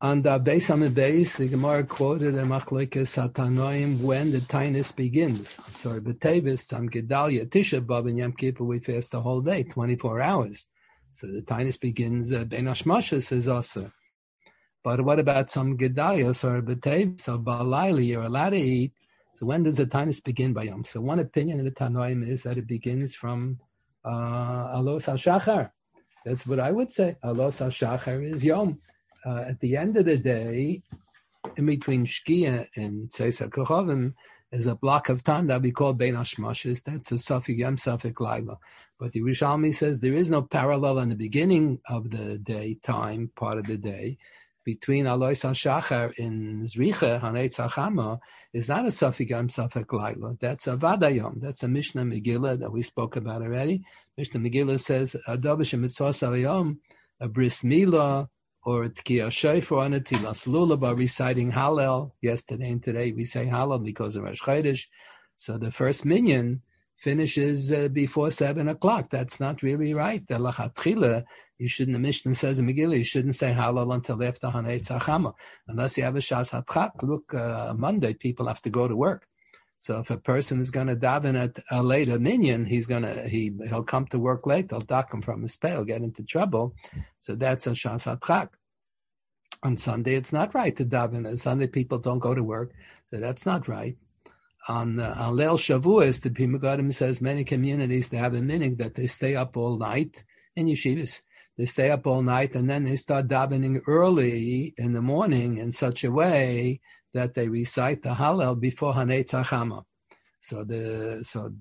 On the base on the base, the Gemara quoted a machlokes hatanoim when the tainus begins. So b'tevis on Gedalia Tisha B'av and Yom Kippur we fast the whole day, 24 hours. So the tainus begins ben hashmashas is also. But what about some Gedalia or b'tevis or b'alayli? You're allowed to eat. So when does the tainus begin by Yom? So one opinion of the Tanoim is that it begins from Alos HaShachar. That's what I would say. Alos HaShachar is Yom. At the end of the day, in between Shkia and Tzeis HaKochavim, is a block of time that we call Bein HaShmashis. That's a Safik Yom, Safik Laila. But the Yerushalmi says there is no parallel in the beginning of the day, time, part of the day, between Alois HaShachar in Zricha, Hanetz HaChama, is not a Safik Yom, Safik Laila. That's a Vadayom. That's a Mishnah Megillah that we spoke about already. Mishnah Megillah says, Adavish Mitzvah Savayom, a Bris Milah, or Tkiyah Shofar on a Tilas Lulav by reciting Hallel. Yesterday and today we say Hallel because of Rosh Chodesh. So the first minyan finishes before 7 o'clock. That's not really right. The Lachatchila, you shouldn't, the Mishnah says in Megillah, you shouldn't say Hallel until after Hanetz HaChama. Unless you have a Shas HaTchak. Look, Monday people have to go to work. So if a person is going to daven at a later minyan, he'll come to work late. They'll dock him from his pay. He'll get into trouble. So that's a Shas HaTchak. On Sunday, it's not right to daven. On Sunday, people don't go to work. So that's not right. On Leil Shavuos, the Pri Megadim says many communities, they have a minhag that they stay up all night in yeshivas. They stay up all night and then they start davening early in the morning in such a way that they recite the Hallel before Hanetz HaChama. So the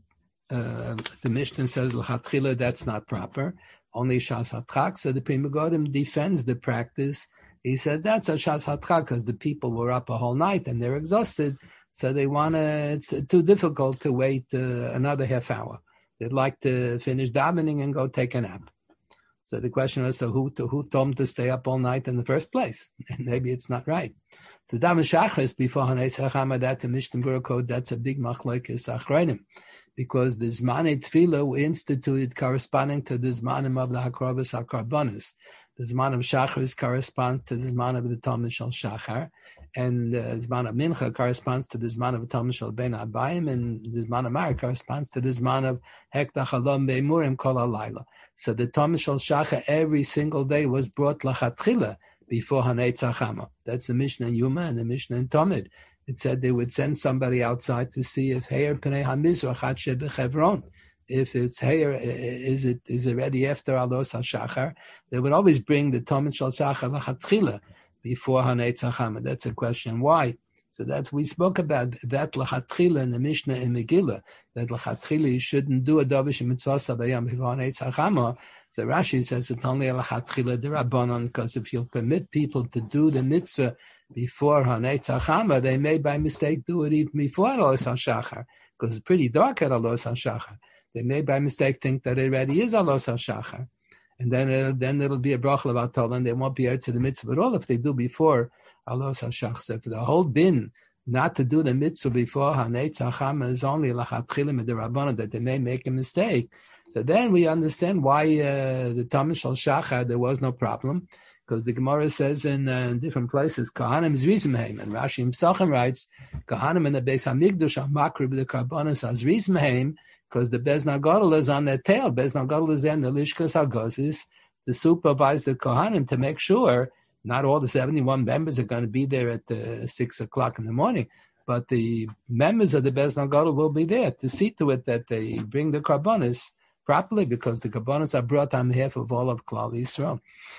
Mishnah says l'chatchila that's not proper. Only Shas HaTchak. So the Pri Megadim defends the practice. He said that's a Shas HaTchak because the people were up a whole night and they're exhausted. So they it's too difficult to wait another half hour. They'd like to finish davening and go take a nap. So the question was, so who told them to stay up all night in the first place? And maybe it's not right. So daven shachris before Hanetz HaChama, that the Mishnah Berurah code, that's a big machlokes achronim, because the Zmanei Tefillah were instituted corresponding to the Zmanim of the Hakrovos HaKarbonos. The Zman of Shachris corresponds to the Zman of the Talmud Shel Shachar, and the Zman of Mincha corresponds to the Zman of the Talmud Shel Ben Abayim, and the Zman of Mar corresponds to the Zman of Hekta Chalom Be'emurim Kol HaLayla. So the Talmud Shel Shachar every single day was brought lachatchila before Hanetz HaChama. That's the Mishnah in Yuma and the Mishnah in Talmud. It said they would send somebody outside to see if Heir Pnei HaMizrach Had Shebechevron. If it's Heir, is it ready after Alos HaShachar? They would always bring the Talmud Shel Shachar lachatchila before Hanetz HaChama. That's a question. Why? So we spoke about that lachatchila in the Mishnah in Megillah, that lachatchila you shouldn't do a davish mitzvah sabayam before Hanetz HaChama. So Rashi says it's only a lachatchila derabanan, because if you'll permit people to do the mitzvah before Hanetz HaChama, they may by mistake do it even before Alos HaShachar, because it's pretty dark at Alos HaShachar. They may by mistake think that it already is Alos HaShachar. And then it'll be a bracha about Torah, and they won't be able to the mitzvah at all if they do before Alos HaShachar. So if the whole din not to do the mitzvah before Hanetz HaChama is only lachatchila midrabanan, that they may make a mistake. So then we understand why the Talmud Shel Shachar there was no problem, because the Gemara says in different places, Kohanim Zrizimheim, and Rashi himself writes, Kohanim in the Beis Hamikdash are makriv the karbanos Zrizimheim, because the Bez Nagadol is on their tail. Bez Nagadol is there in the Lishkas HaGozis to supervise the Kohanim to make sure not all the 71 members are going to be there at 6 o'clock in the morning, but the members of the Bez Nagadol will be there to see to it that they bring the Karbonis properly, because the Karbonis are brought on behalf of all of Klal Yisrael.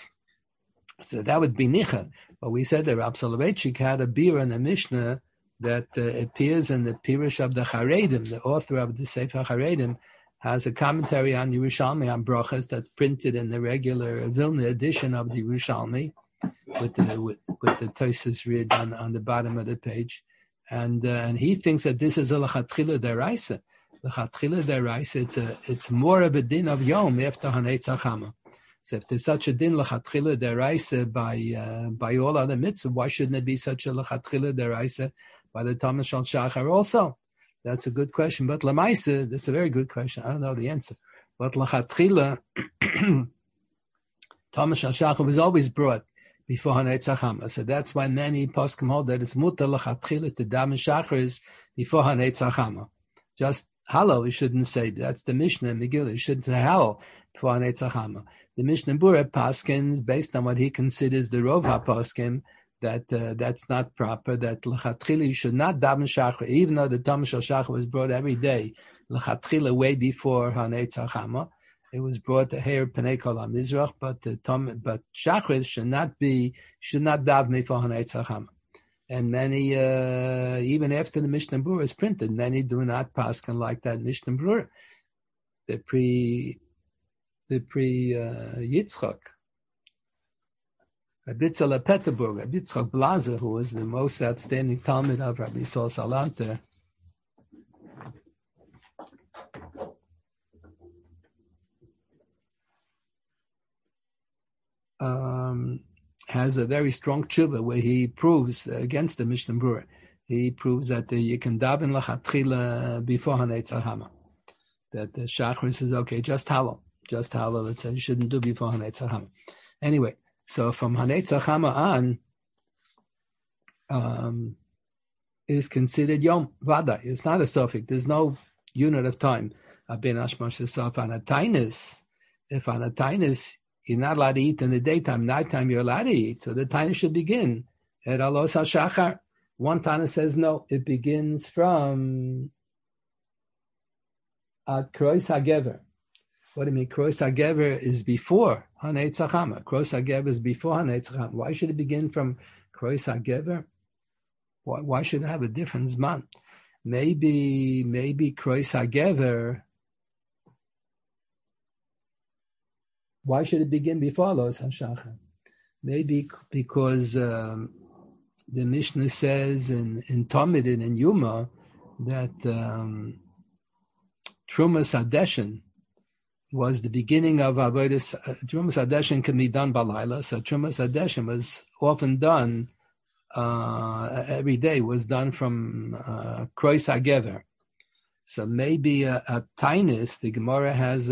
So that would be Nicha. But we said that Rab Soloveitchik had a beer in the Mishnah that appears in the Pirush of the Charedim. The author of the Sefer Charedim has a commentary on Yerushalmi on Brachas that's printed in the regular Vilna edition of the Yerushalmi with the Tosfos Rid on the bottom of the page, and he thinks that this is a lachatchila deraisa. Lachatchila deraisa, it's more of a din of Yom after Hanetz HaChama. So if there's such a din lachatchila deraisa by all other mitzvah, why shouldn't it be such a lachatchila deraisa by the Talmud Shel Shachar also? That's a good question. But lamaisa, that's a very good question. I don't know the answer. But lachatchila, Talmud Shel Shachar was always brought before Hanetzach Hama. So that's why many poskim hold that it's mutar l'chatchila to daven shachris before Hanetzach Hama. Just halal, you shouldn't say. That's the Mishnah in Megillah. You shouldn't say halal before Hanetzach Hama. The Mishnah Bura paskins, based on what he considers the Rov HaPoskim, that that's not proper, that l'chatchila you should not daven shachar, even though the Tom Shel Shachar was brought every day, l'chatchila way before Hanetzach Hama. It was brought to Heir Pnei Kol HaMizrach, but Shachris should not daven before Hanetzach Hama. And many, even after the Mishnah Berurah is printed, many do not paskin like that Mishnah Berurah. The pre Yitzchak. Rabbi Yitzchak Peterburg, Rabbi Yitzchak Blazer, who was the most outstanding Talmud of Rabbi Yisrael Salanter, has a very strong tshuva where he proves against the Mishnah Berurah. He proves that you can daven l'chatchila before Hanetzach Hama. That the Shachris is okay, just halal. It says you shouldn't do before Hanetzach Hama. Anyway, so from Hanetzach Hama on, is considered Yom Vada. It's not a suffix. There's no unit of time. Abin Ashmash Saf on a tainus. If on a tainus, you're not allowed to eat in the daytime. Nighttime, you're allowed to eat. So the tainus should begin at Alos HaShachar. One tainus says no. It begins from at Krois HaGever. What do you mean? Krois HaGever is before Hanetzach Hama. Krois HaGever is before Hanetzach Hama. Why should it begin from Krois HaGever? Why should it have a different zman? Maybe Krois HaGever. Why should it begin before Los HaShachar? Maybe because the Mishnah says in Talmud and in Yuma that Trumas Hadeshin was the beginning of Avodas. Trumas Hadeshin can be done balayla, so Trumas Hadeshin was often done every day. Was done from Krois HaGever. So maybe a tainus. The Gemara has.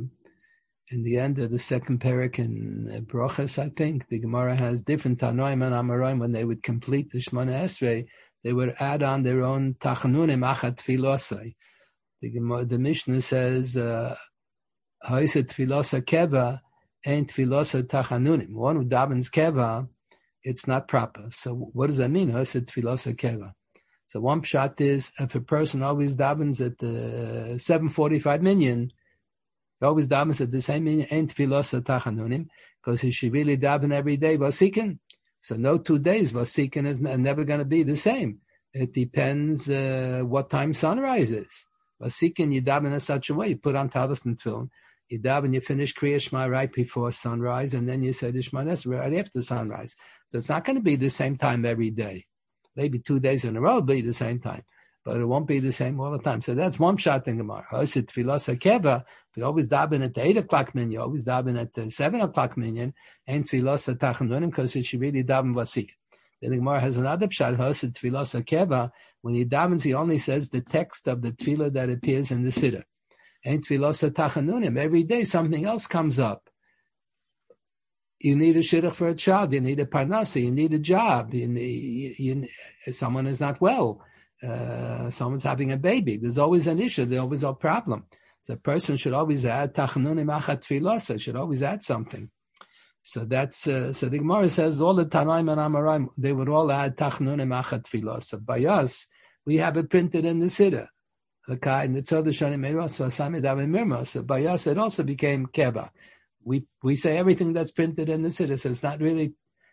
In the end of the second parak in Brochas, I think, the Gemara has different Tanoim and Amoraim. When they would complete the Shemona Esrei, they would add on their own Tachanunim Achat Tfilosai. The Mishnah says, Ha'isa Tfilosa Keva ain't Tfilosa Tachanunim. One who davens Keva, it's not proper. So what does that mean, Ha'isa Tfilosa Keva? So one pshat is, if a person always davens at the 7:45 minyan, he always davens at the same minyan, ain't Tfilosa Tachanunim, because he should really daven every day Vasikin. So no 2 days Vasikin is never going to be the same. It depends what time sunrise is. Vasikin, you daven in such a way, you put on Talis and Tefillin, you daven, you finish Kriya Shema right before sunrise, and then you say the Shema Esrei right after sunrise. So it's not going to be the same time every day. Maybe 2 days in a row will be the same time, but it won't be the same all the time. So that's one shot in Gemara. If you always daven at the 8 o'clock minyan, you always daven at the 7 o'clock minyan, and tfilas tachanunim, because it should really daven vasikin. Then the Gemara has another pshat, tfilas keva. When he davens, he only says the text of the tefillah that appears in the siddur. And tfilas tachanunim, every day something else comes up. You need a shidduch for a child. You need a parnasa. You need a job. Someone is not well. Someone's having a baby. There's always an issue. There's always a problem. So a person should always add tachanunim achat tefillah. Should always add something. So that's so the Gemara says all the Tanaim and Amoraim, they would all add tachanunim achat tefillah. So by us, we have it printed in the siddur. Okay, and it's other shanim meirah. So Asami Davin Mirma. So by us, it also became keva. We say everything that's printed in the siddur. So it's not really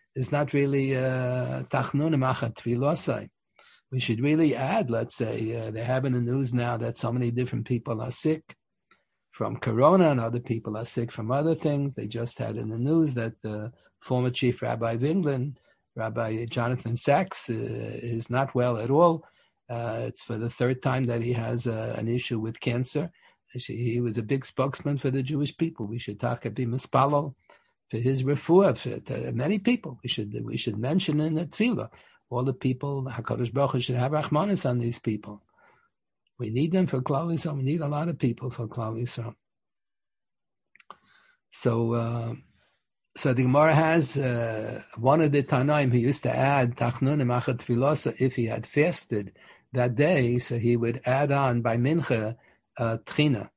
tachnunim achat tefillah. We should really add. Let's say they have in the news now that so many different people are sick from corona, and other people are sick from other things. They just had in the news that the former chief rabbi of England, Rabbi Jonathan Sachs, is not well at all. It's for the third time that he has an issue with cancer. He was a big spokesman for the Jewish people. We should talk about mispalo for his refuah, for many people. We should mention in the tefillah all the people. HaKadosh Baruch Hu should have rachmanis on these people. We need them for Klal Yisrael. We need a lot of people for Klal Yisrael. So So the Gemara has one of the Tanaim who used to add Tachnunim Achat Tfilosa if he had fasted that day, so he would add on by Mincha Tchina.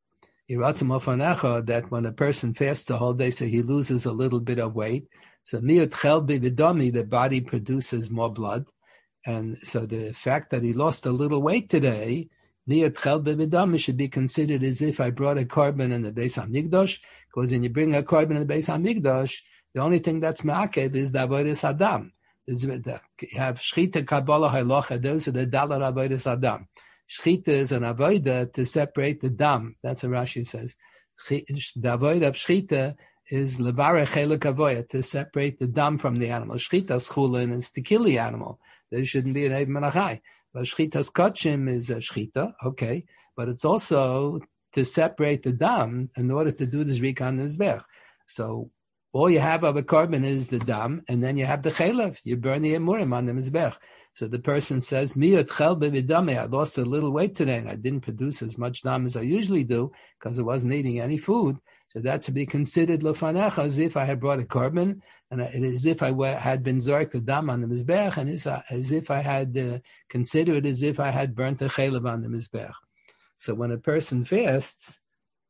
That when a person fasts the whole day, so he loses a little bit of weight. So Miyut Chelbi Vidami, the body produces more blood. And so the fact that he lost a little weight today, Miyut Chelbi Vidami should be considered as if I brought a korban in the Beis HaMikdash, because when you bring a korban in the Beis HaMikdash, the only thing that's ma'akev is the avodas Adam. You have shchita, kabbalah, halacha. Those are the dalar avodas Adam. Shchita is an avodah to separate the dam. That's what Rashi says. The avodah of shchita is levarech chelek avodah, to separate the dam from the animal. Shchita's chulin is to kill the animal. There shouldn't be an ev menachai. But shchita's kachim is a shchita, okay. But it's also to separate the dam in order to do this rik on the mizbech. So all you have of a korban is the dam, and then you have the chelev. You burn the emurim on the mizbech. So the person says, "Miyot chel b'vidame." I lost a little weight today, and I didn't produce as much dam as I usually do because I wasn't eating any food. So that's to be considered lefanecha, as if I had brought a korban, and it is as if I had been zork the dam on the mizbech, and as if I had considered as if I had burnt the chelev on the mizbech. So when a person fasts,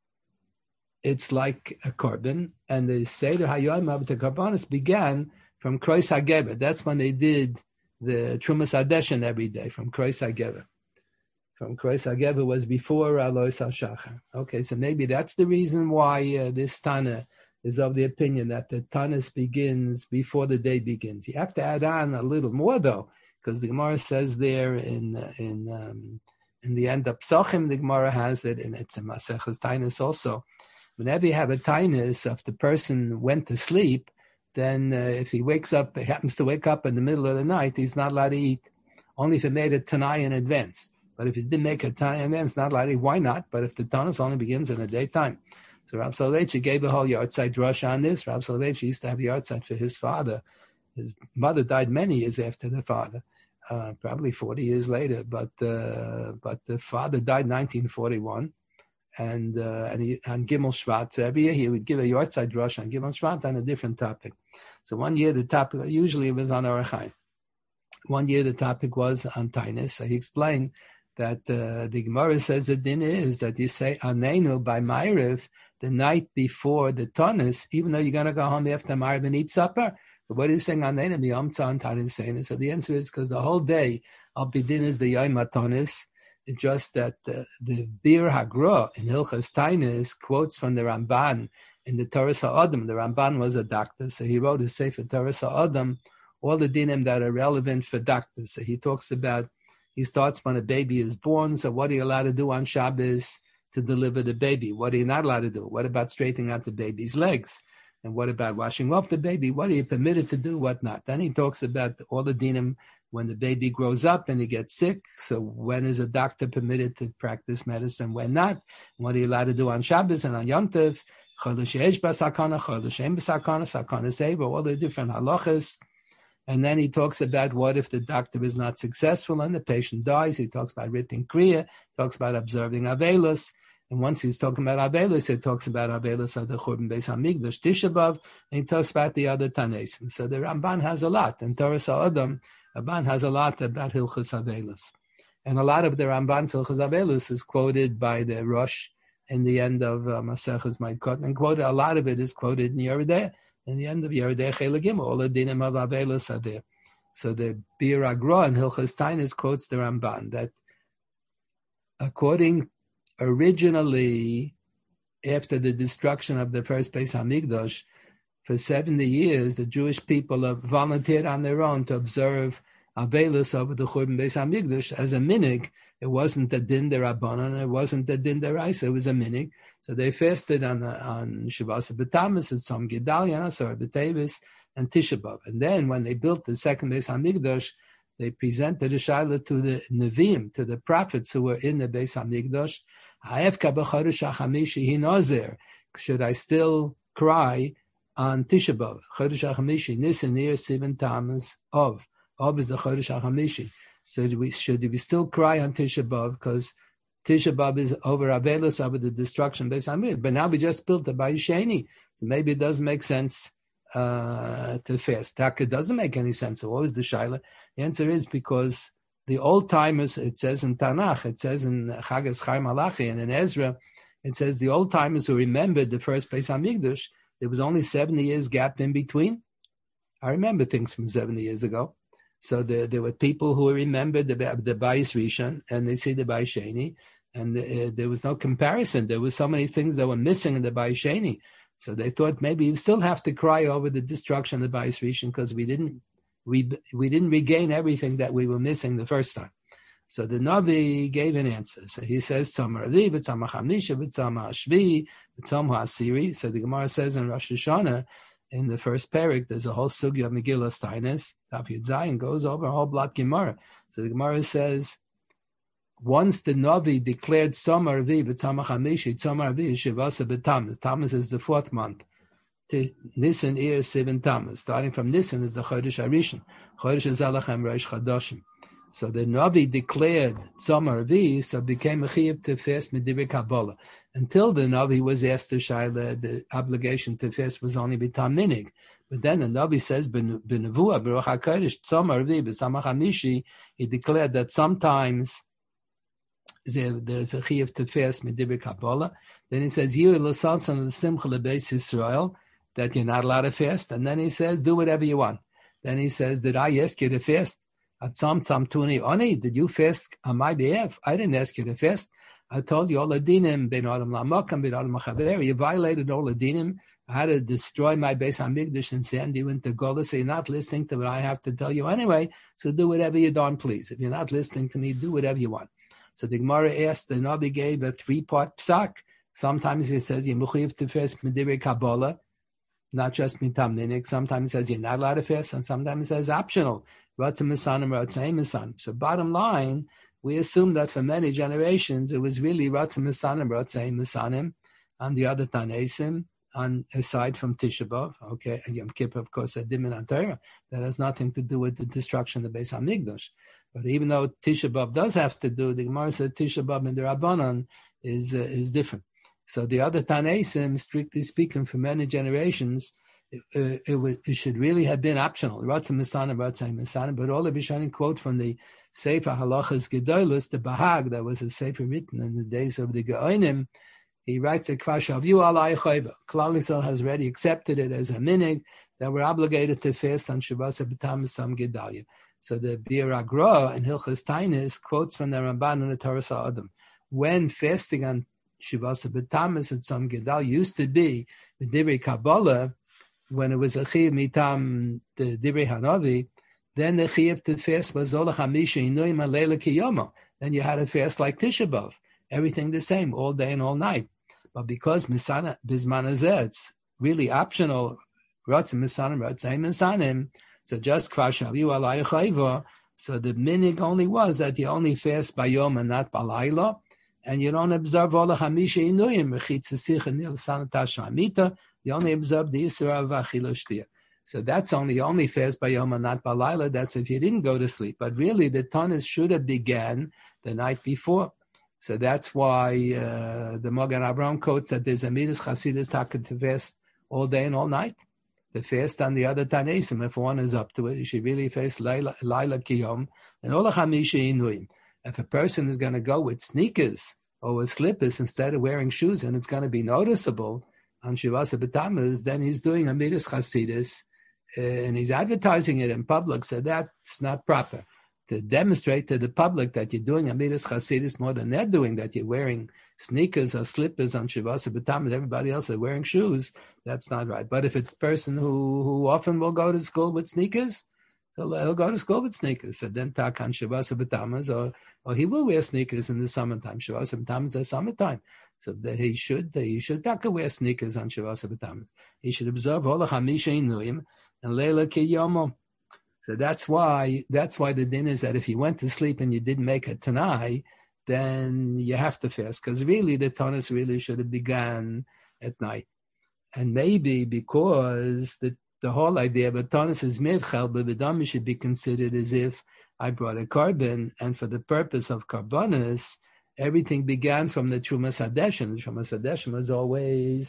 it's like a korban, and the Seder Hayoim of the Karbanis began from Krois HaGeber. That's when they did the Trumas Adeshin every day, from Krois HaGeber. From Krois HaGeber was before Alois HaShachar. Okay, so maybe that's the reason why this Tana is of the opinion that the Tanis begins before the day begins. You have to add on a little more, though, because the Gemara says there in the end of Psachim, the Gemara has it, and it's in Maseches Tainus also. Whenever you have a tainus, if the person went to sleep, then if he happens to wake up in the middle of the night, he's not allowed to eat, only if he made a tanai in advance. But if he didn't make a tanai in advance, not allowed to eat. Why not? But if the tainus only begins in the daytime. So Rav Soloveitchik gave a whole yahrzeit drush on this. Rav Soloveitchik used to have yahrzeit for his father. His mother died many years after the father, probably 40 years later. But the father died in 1941. And on Gimel Shvat, every year he would give a yahrzeit drush on Gimel Shvat on a different topic. So one year the topic, usually it was on Orach Chaim. One year the topic was on Tainus. So he explained that the Gemara says the din is that you say Anenu by Ma'ariv the night before the Tainus, even though you're going to go home after Ma'ariv and eat supper. But what is saying Anenu b'Yom Tzon Tainus? So the answer is because the whole day Al Bidin is the Yom HaTainus. It's just that the Bir Hagra in Hilchas Tainus quotes from the Ramban in the Torah Sa'adam. The Ramban was a doctor, so he wrote a Sefer Torah Sa'adam, all the dinim that are relevant for doctors. So he starts when a baby is born, so what are you allowed to do on Shabbos to deliver the baby? What are you not allowed to do? What about straightening out the baby's legs? And what about washing off the baby? What are you permitted to do, what not? Then he talks about all the dinim when the baby grows up and he gets sick. So when is a doctor permitted to practice medicine, when not? What are you allowed to do on Shabbos and on Yom Tov? Chodesh Yesh B'Sakana, Chodesh Ein B'Sakana, Sakana Seva, all the different halachas. And then he talks about what if the doctor is not successful and the patient dies. He talks about ripping kriya, talks about observing Avelos. And once he's talking about Avelos, he talks about Avelos of the Churban Beis HaMikdash, Tisha B'Av, and he talks about the other Tanesim. So the Ramban has a lot. And Torah Sa'adam, Ramban has a lot about Hilchas Avelos. And a lot of the Ramban's Hilchas Avelos is quoted by the Rosh in the end of Maseches Maikot. And a lot of it is quoted in Yerideh. In the end of Yerideh Chelegim, all the dinim of Avelos are there. So the Bir Agra in Hilchas Tainus quotes the Ramban that according originally, after the destruction of the first Beis HaMikdash, for 70 years, the Jewish people have volunteered on their own to observe Avelos over the Churban Beis HaMikdash as a minig. It wasn't a din derabanan, it wasn't a din deraisa, it was a minig. So they fasted on Shavas B'Tammuz and some Gedalia, Asar B'Tevis, and Tisha B'Av. And then when they built the second Beis HaMikdash, they presented a shaila to the Nevi'im, to the prophets who were in the Beis HaMikdash. Should I still cry on Tisha B'Av? Chodesh HaChamishi, Nisan, Nir, Sivan, Tammuz, Av. Av is the Chodesh HaChamishi. So should we still cry on Tisha B'Av? Because Tisha B'Av is over Avelos, over the destruction of Beis HaMikdash. But now we just built the Bayis Sheni. So maybe it doesn't make sense to fast. Taka doesn't make any sense. So what was the shaila? The answer is because the old timers, it says in Tanakh, it says in Chagas Chaim Malachi and in Ezra, it says the old timers who remembered the first Beis Hamikdash, there was only 70 years gap in between. I remember things from 70 years ago. So there were people who remembered the Bayis Rishon and they see the Bayis Sheni, and there was no comparison. There were so many things that were missing in the Bayis Sheni. So they thought maybe you still have to cry over the destruction of the Bayis Rishon because we didn't regain everything that we were missing the first time. So the Navi gave an answer. So he says, Tzomar Aviv, Tzomar Chamisha, Tzomar Shvi, Tzomar Asiri. So the Gemara says in Rosh Hashanah, in the first parak, there's a whole sugya of Megillah Stainis. Daf Yud Zayin goes over a whole block Gemara. So the Gemara says, once the Navi declared Tzomar Aviv, Tzomar Chamishi, Tzomar Aviv, Shivasa B'Tammuz. Tammuz is the 4th month. Nisan, Iyar, Siv, and Tammuz. Starting from Nisan is the Chodesh Harishon. Chodesh Zalachem, Reish Chadoshim. So the Navi declared Tzomar Aviv, so became a chiyuv to fast Medivei Kabbalah. Until the Navi was asked to shaila, the obligation to fast was only b'tam minig. But then the Navi says, B'nevuah, B'ruach HaKodesh, Tzomar Aviv, B'Samach HaMishi, he declared that sometimes there's a chiyuv to fast Medivei Kabbalah. Then he says, Yiru l'salsan l'simcha l'beis Yisrael, that you're not allowed to fast. And then he says, do whatever you want. Then he says, did I ask you to fast? Did you fast on my behalf? I didn't ask you to fast. I told you all the dinim, ben adam lamakam, ben adam machaber. You violated all the dinim. I had to destroy my Beis Hamikdash and send you into Gola. So you're not listening to what I have to tell you anyway. So do whatever you darn please. If you're not listening to me, do whatever you want. So the Gemara asked, the Navi gave a 3-part psak. Sometimes he says, you're mechuyev to fast Medivei Kabbalah, not just mitam ninik. Sometimes he says you're not allowed to fast, and sometimes he says optional. So bottom line, we assume that for many generations it was really Ratzim Misanim, Ratzim Misanim, and the other Tanesim, and aside from Tisha B'Av, okay, and Yom Kippur, of course, a Dimin and Torah, that has nothing to do with the destruction of the Beis Hamikdash. But even though Tisha B'Av does have to do, the Gemara said Tisha B'Av in the Rabbanan is different. So the other Tanesim, strictly speaking, for many generations, it should really have been optional. Ratzim Misanim, but all the Rishonim quote from the Sefer Halachas Gedolos, the Bahag, that was a Sefer written in the days of the Geonim. He writes that Kvar Shavu Alai Chayva. Klal Yisrael has already accepted it as a minig that we're obligated to fast on Shavuos B'Tammuz Sam Gedalia. So the Bir Agra in Hilchas Tainis quotes from the Ramban and the Torah Sa'adim. When fasting on Shavuos B'Tammuz and Sam Gedalia used to be the Divrei Kabbalah, when it was a chiyuv mitam the Divrei Hanavi, then the chiyuv to fast was Zolach HaMisha Inuim HaLeila Kiyoma. Then you had to fast like Tisha B'Av, everything the same, all day and all night. But because Bisman Hazeh, it's really optional, Ratzim Misanim, Ratzim Misanim, so just Kvar Shavu Alai Chayva, so the minig only was that you only fast by Yom and not by Laila, and you don't observe all the Hamisha Inuyim, Mechitza Sich and Nil Sanatash Hamita, you only observe the Yisra of Achila Shtia. So that's only fast by Yom and not by Laila. That's if you didn't go to sleep. But really, the Tanis should have began the night before. So that's why the Magen Avraham quotes that there's a Midas Chasidus Taka to fast all day and all night. The fast on the other Tanesim, if one is up to it, you should really fast Laila Kiyom and all the Hamisha Inuim. If a person is going to go with sneakers or with slippers instead of wearing shoes, and it's going to be noticeable on Shavuos B'Tammuz, then he's doing a Midas Chasidus, and he's advertising it in public, so that's not proper. To demonstrate to the public that you're doing a Midas Chasidus more than they're doing, that you're wearing sneakers or slippers on Shavuos B'Tammuz, everybody else is wearing shoes, that's not right. But if it's a person who often will go to school with sneakers, he'll go to school with sneakers. So then tak on Shavuos B'Tammuz, or he will wear sneakers in the summertime. Shavuos B'Tammuz is summertime. So that he should wear sneakers on Shavuos B'Tammuz. He should observe all the Hamisha Inuim and Leila Kiyomo. So that's why the din is that if you went to sleep and you didn't make a Tanai, then you have to fast. Because really the Tanis really should have begun at night. And maybe because the whole idea of a Tanis is Midchel, but B'Dami should be considered as if I brought a carbon, and for the purpose of Karbonis, everything began from the Trumas Hadeshin. The Trumas Hadeshin was always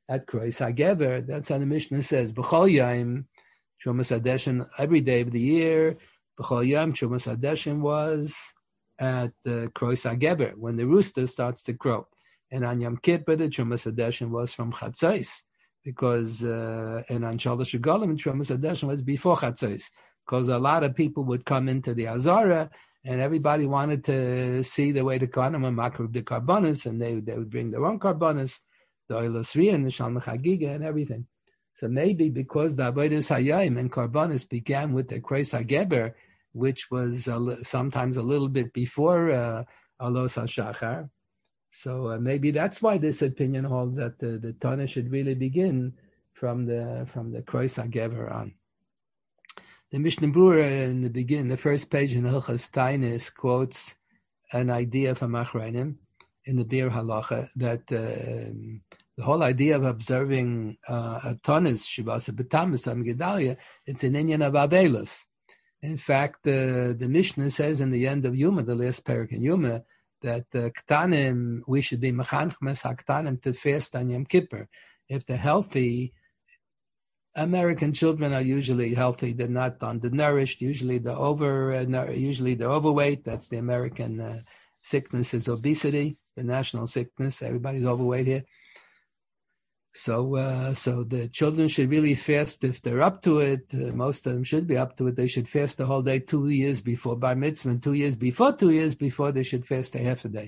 at Krois HaGever. That's how the Mishnah says, B'chol Yom, Trumas Hadeshin, every day of the year, B'chol Yom, Trumas Hadeshin was at Krois HaGever, when the rooster starts to crow. And on Yom Kippur, the Trumas Hadeshin was from Chatzos, because, and on Shalosh Regalim, Trumas Hadeshin was before Chatzos, because a lot of people would come into the Azara, and everybody wanted to see the way the Kohanim and Makrov the Karbonis, and they would bring their own Karbonis, the Oilos Riyah and the Shalom Chagiga and everything. So maybe because the Avodas Hayayim and Karbonis began with the Krois HaGeber, which was sometimes a little bit before Alos HaShachar, so maybe that's why this opinion holds that the Tana should really begin from the Krois HaGeber on. The Mishnah Berurah in the beginning, the first page in Hilchas Tainis, quotes an idea from Achronim in the Bir Halacha that the whole idea of observing a Tanis, Shivasa B'Tamas, Am Gedalia, it's an inyan of Avelos. In fact, the Mishnah says in the end of Yuma, the last parak in Yuma, that Ktanim, we should be Mechanchmes HaKtanim to fast on Yom Kippur. If they're healthy, American children are usually healthy. They're not undernourished. Usually they're overweight. That's the American sickness is obesity, the national sickness. Everybody's overweight here. So the children should really fast if they're up to it. Most of them should be up to it. They should fast the whole day 2 years before Bar Mitzvah, and 2 years before they should fast a half a day.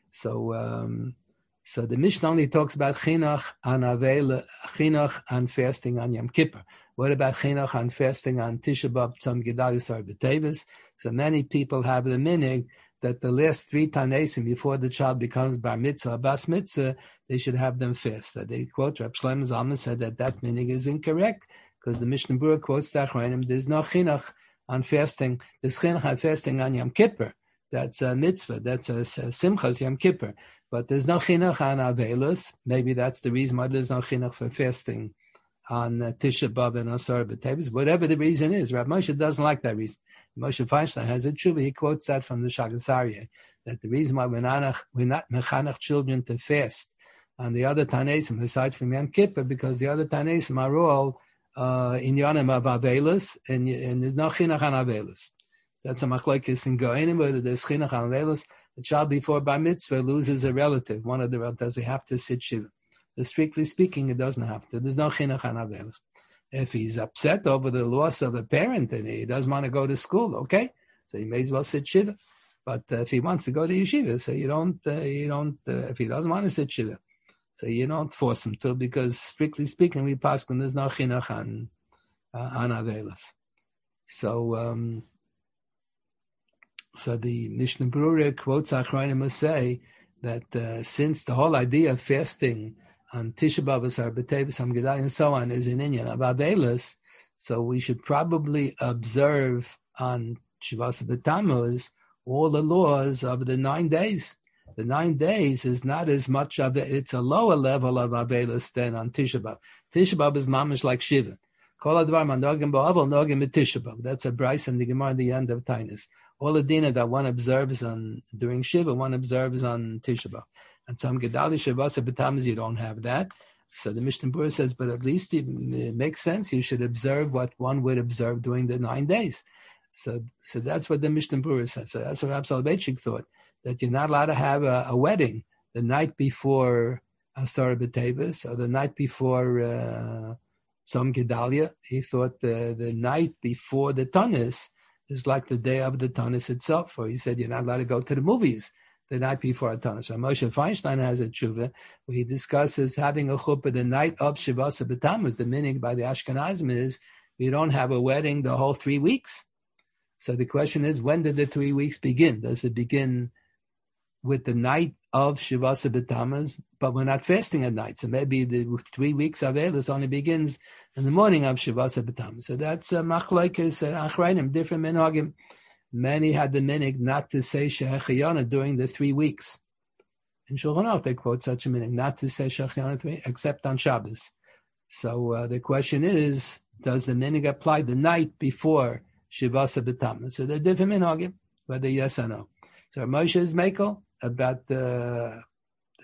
So the Mishnah only talks about chinuch on fasting on Yom Kippur. What about chinuch on fasting on Tisha B'Av, Tzom Gedalia, Sar B'Teves? So many people have the minhag that the last 3 Tanesim before the child becomes Bar Mitzvah, Bas Mitzvah, they should have them fast. They quote, Reb Shlomo Zalman said that minhag is incorrect, because the Mishnah Berurah quotes the Achronim, there's no chinuch on fasting. There's chinuch on fasting on Yom Kippur. That's a mitzvah. That's a simchas Yom Kippur. But there's no chinuch on Avelos. Maybe that's the reason why there's no chinuch for fasting on Tisha B'Av and Asar B'Teves. Whatever the reason is, Rav Moshe doesn't like that reason. Moshe Feinstein has a tshuva. He quotes that from the Shagas Aryeh, that the reason why we're not mechanech children to fast on the other Tanesim, aside from Yom Kippur, because the other Tanesim are all in Yonim of Avelos, and there's no chinuch on Avelos. That's a machlokes in Goinim, whether there's chinuch on Avelos. The child before Bar Mitzvah loses a relative. One of the relatives, they have to sit shiva. Strictly speaking, it doesn't have to. There's no chinuch on Avelos. If he's upset over the loss of a parent and he doesn't want to go to school, okay, so he may as well sit shiva. But if he wants to go to yeshiva, so you don't. If he doesn't want to sit shiva, so you don't force him to, because strictly speaking, we paskin there's no chinuch on Avelos. So the Mishnah Berurah quotes Achronim who say that since the whole idea of fasting on Tisha B'Av, Asar B'Teves, Ham Gedalia, and so on is an inyan of Avelos, so we should probably observe on Shivasa B'Tammuz all the laws of the 9 days. The 9 days is not as much of it; it's a lower level of Avelos than on Tisha B'Av. Tisha B'Av is mamish like Shiva. Kol advar man nogim ba'avel nogim b'Tisha B'Av. That's a brayso in the Gemara at the end of Tainis. All the dina that one observes during Shiva, one observes on Tisha B'Av. And some Gedalia Shivasa B'Tammuz, you don't have that. So the Mishnah Berurah says, but at least it makes sense. You should observe what one would observe during the 9 days. So that's what the Mishnah Berurah says. So that's what Rab Soloveitchik thought, that you're not allowed to have a wedding the night before Asar B'Teves or the night before Tzom Gedalia. He thought the night before the Tanis is like the day of the Tanis itself. Or he said you're not allowed to go to the movies the night before a Tanis. So Moshe Feinstein has a tshuva where he discusses having a chuppah the night of Shivasa B'Tammuz. The meaning by the Ashkenazim is you don't have a wedding the whole 3 weeks. So the question is, when did the 3 weeks begin? Does it begin with the night of Shivasa B'Tammuz? But we're not fasting at night. So maybe the 3 weeks of Eilis only begins in the morning of Shivasa B'Tammuz. So that's machlokes Achronim, different minhagim. Many had the minhag not to say Shehechiyana during the 3 weeks. In Shulchan Aruch, they quote such a minhag, not to say Shehechiyana except on Shabbos. So the question is, does the minhag apply the night before Shivasa B'Tammuz? So they're different minhagim, whether yes or no. So Moshe is Mekel about the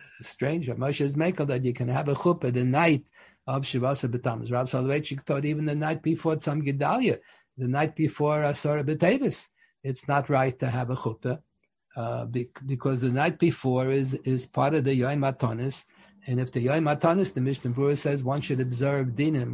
strange. Moshe is making that you can have a chuppah the night of Shivasa B'Tammuz. Rav Soloveitchik taught even the night before Tzom Gedalia, the night before Asara B'Tevis. It's not right to have a chuppah because the night before is part of the Yom Matanis. And if the Yom Matanis, the Mishnah Berurah says one should observe dinim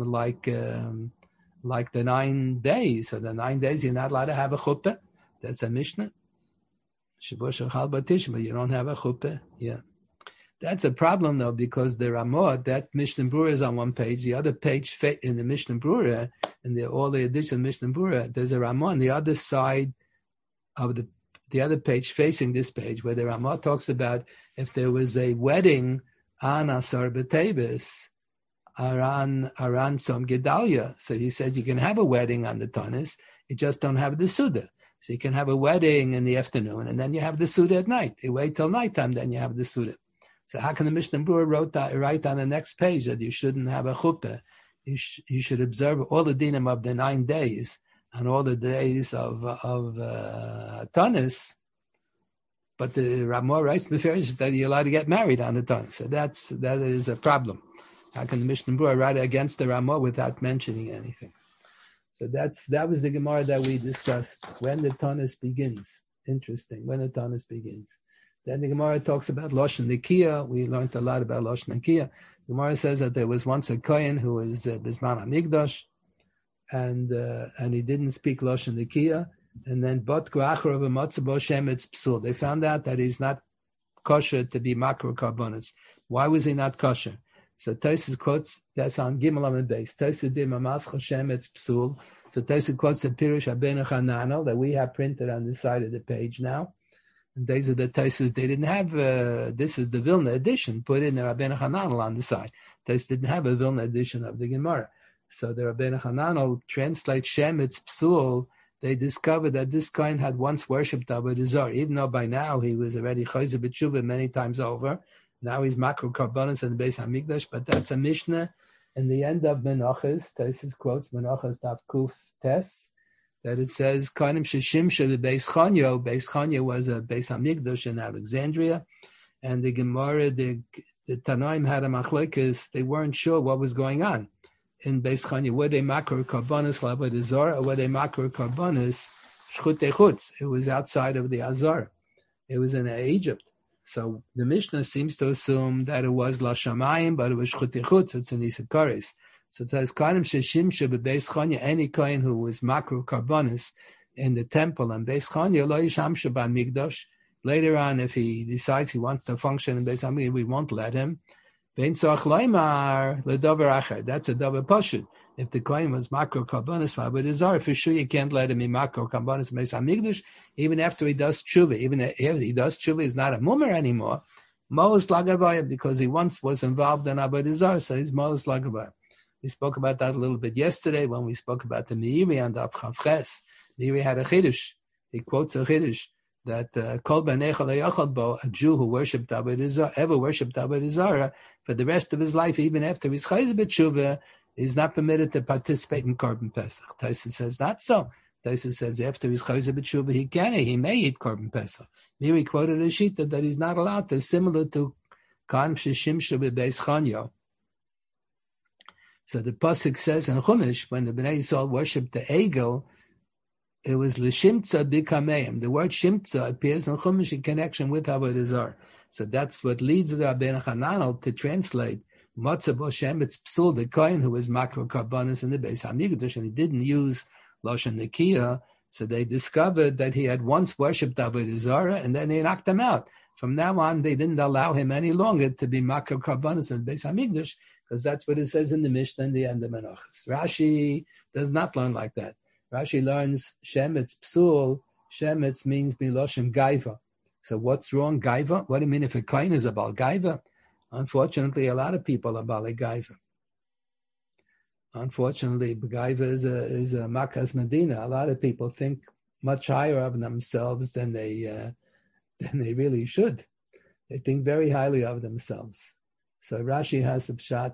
like the 9 days. So the 9 days you're not allowed to have a chuppah. That's a Mishnah. Shavuot Shechal Batishma, you don't have a chuppah. Yeah. That's a problem though, because the Ramah, that Mishnah Berurah is on one page, the other page in the Mishnah Berurah, in all the editions of Mishnah Berurah, there's a Ramah on the other side of the other page facing this page, where the Ramah talks about if there was a wedding on Asar B'Tevis, around some Gedalia. So he said you can have a wedding on the Tanis, you just don't have the Suda. So you can have a wedding in the afternoon, and then you have the Suda at night. You wait till nighttime, then you have the Suda. So how can the Mishnah Berurah write on the next page that you shouldn't have a chuppah? You should observe all the dinim of the 9 days and all the days of Tanis. But the Ramah writes that you're allowed to get married on the Tanis. So that is a problem. How can the Mishnah Berurah write against the Ramah without mentioning anything? So that was the Gemara that we discussed, when the Tanis begins. Interesting, when the Tanis begins. Then the Gemara talks about Lashon Nikiya. We learned a lot about Lashon Nikiya. The Gemara says that there was once a Kohen who was Bisman HaMikdash, and he didn't speak Lashon Nikiya. And then Botku Acharav Matzabo Shemetz Psul. They found out that he's not kosher to be makro karbonis. Why was he not kosher? So Tosfos quotes, that's on Gimel Amud Beis. Tosfos did Mamascha Shemetz Psul. So Tosfos quotes the Pirush Rabbeinu Hananel that we have printed on this side of the page now. And these are the Tosfos. They didn't have, this is the Vilna edition, put in the Rabbeinu Hananel on the side. Tosfos didn't have a Vilna edition of the Gemara. So the Rabbeinu Hananel translates Shemetz Psul. They discovered that this Kohen had once worshipped Avodah Zarah, even though by now he was already Chayzer B'Tshuva many times over. Now he's Makro Karbonis in the Beis HaMikdash, but that's a Mishnah in the end of Menachos. Tosfos quotes Menachos Daf Kuf Tes, that it says, Kohanim Sheshimsha Beis Chanyo. Beis Chanyo was a Beis HaMikdash in Alexandria, and the Gemara, the Tanaim had a machlekes. They weren't sure what was going on in Beis Chanyo. Were they Makro Karbonis L'Avodah Zarah, or were they Makro Karbonis Shchutei Chutz? It was outside of the Azar. It was in Egypt. So the Mishnah seems to assume that it was La Shamayim, but it was Shchutei Chutz. It's in Isakaris. So it says, Kohanim Sheshimsha Beis Chanyo, any Kohen who was Makro Karbonis in the temple and Beis Chanyo, Lo Yishamsha B'Mikdash. Later on, if he decides he wants to function in Beis HaMikdash, we won't let him. That's a davar pashut. If the Kohen was makro karbonis Avodah Zarah, for sure you can't let him be makro karbonis Beis HaMikdash, even after he does tshuva. Even if he does tshuva, he's not a mummer anymore. Mo'os lagavaya, because he once was involved in Avodah Zarah, so he's mo'os lagavaya. We spoke about that a little bit yesterday when we spoke about the Meiri and the Avchavches. Meiri had a chiddush. He quotes a chiddush that Kol B'neicha Lo Bo, a Jew who worshipped Avodah Zarah, ever worshipped Avodah Zarah, for the rest of his life, even after his Chayzer B'Tshuva, is not permitted to participate in Korban Pesach. Tosfos says not so. Tosfos says after his Chayzer B'Tshuva, he may eat Korban Pesach. Meiri quoted a shita that he's not allowed to, similar to Kohanim Sheshimsha Beis Chanyo. So the pasuk says in Chumash, when the Bnei Yisrael worshipped the Egel, it was l'shimtza b'kameim. The word shimtza appears in Chumash in connection with Avodah Zarah. So that's what leads the Rabbeinu Hananel to translate Matzav Shemetz Psul, the Kohen who was makro karbonis in the Beis HaMikdash, and he didn't use Lashon Nikiya. So they discovered that he had once worshipped Avodah Zarah, and then they knocked him out. From now on, they didn't allow him any longer to be makro karbonis in the Beis HaMikdash, because that's what it says in the Mishnah in the end of Menachos. Rashi does not learn like that. Rashi learns Shemetz Psul. Shemetz means Miloshem Gaiva. So what's wrong, Gaiva? What do you mean if a Kohen is a Baal Gaiva? Unfortunately, a lot of people are Baal Gaiva. Unfortunately, Gaiva is a Makas Medina. A lot of people think much higher of themselves than they really should. They think very highly of themselves. So Rashi has a pshat,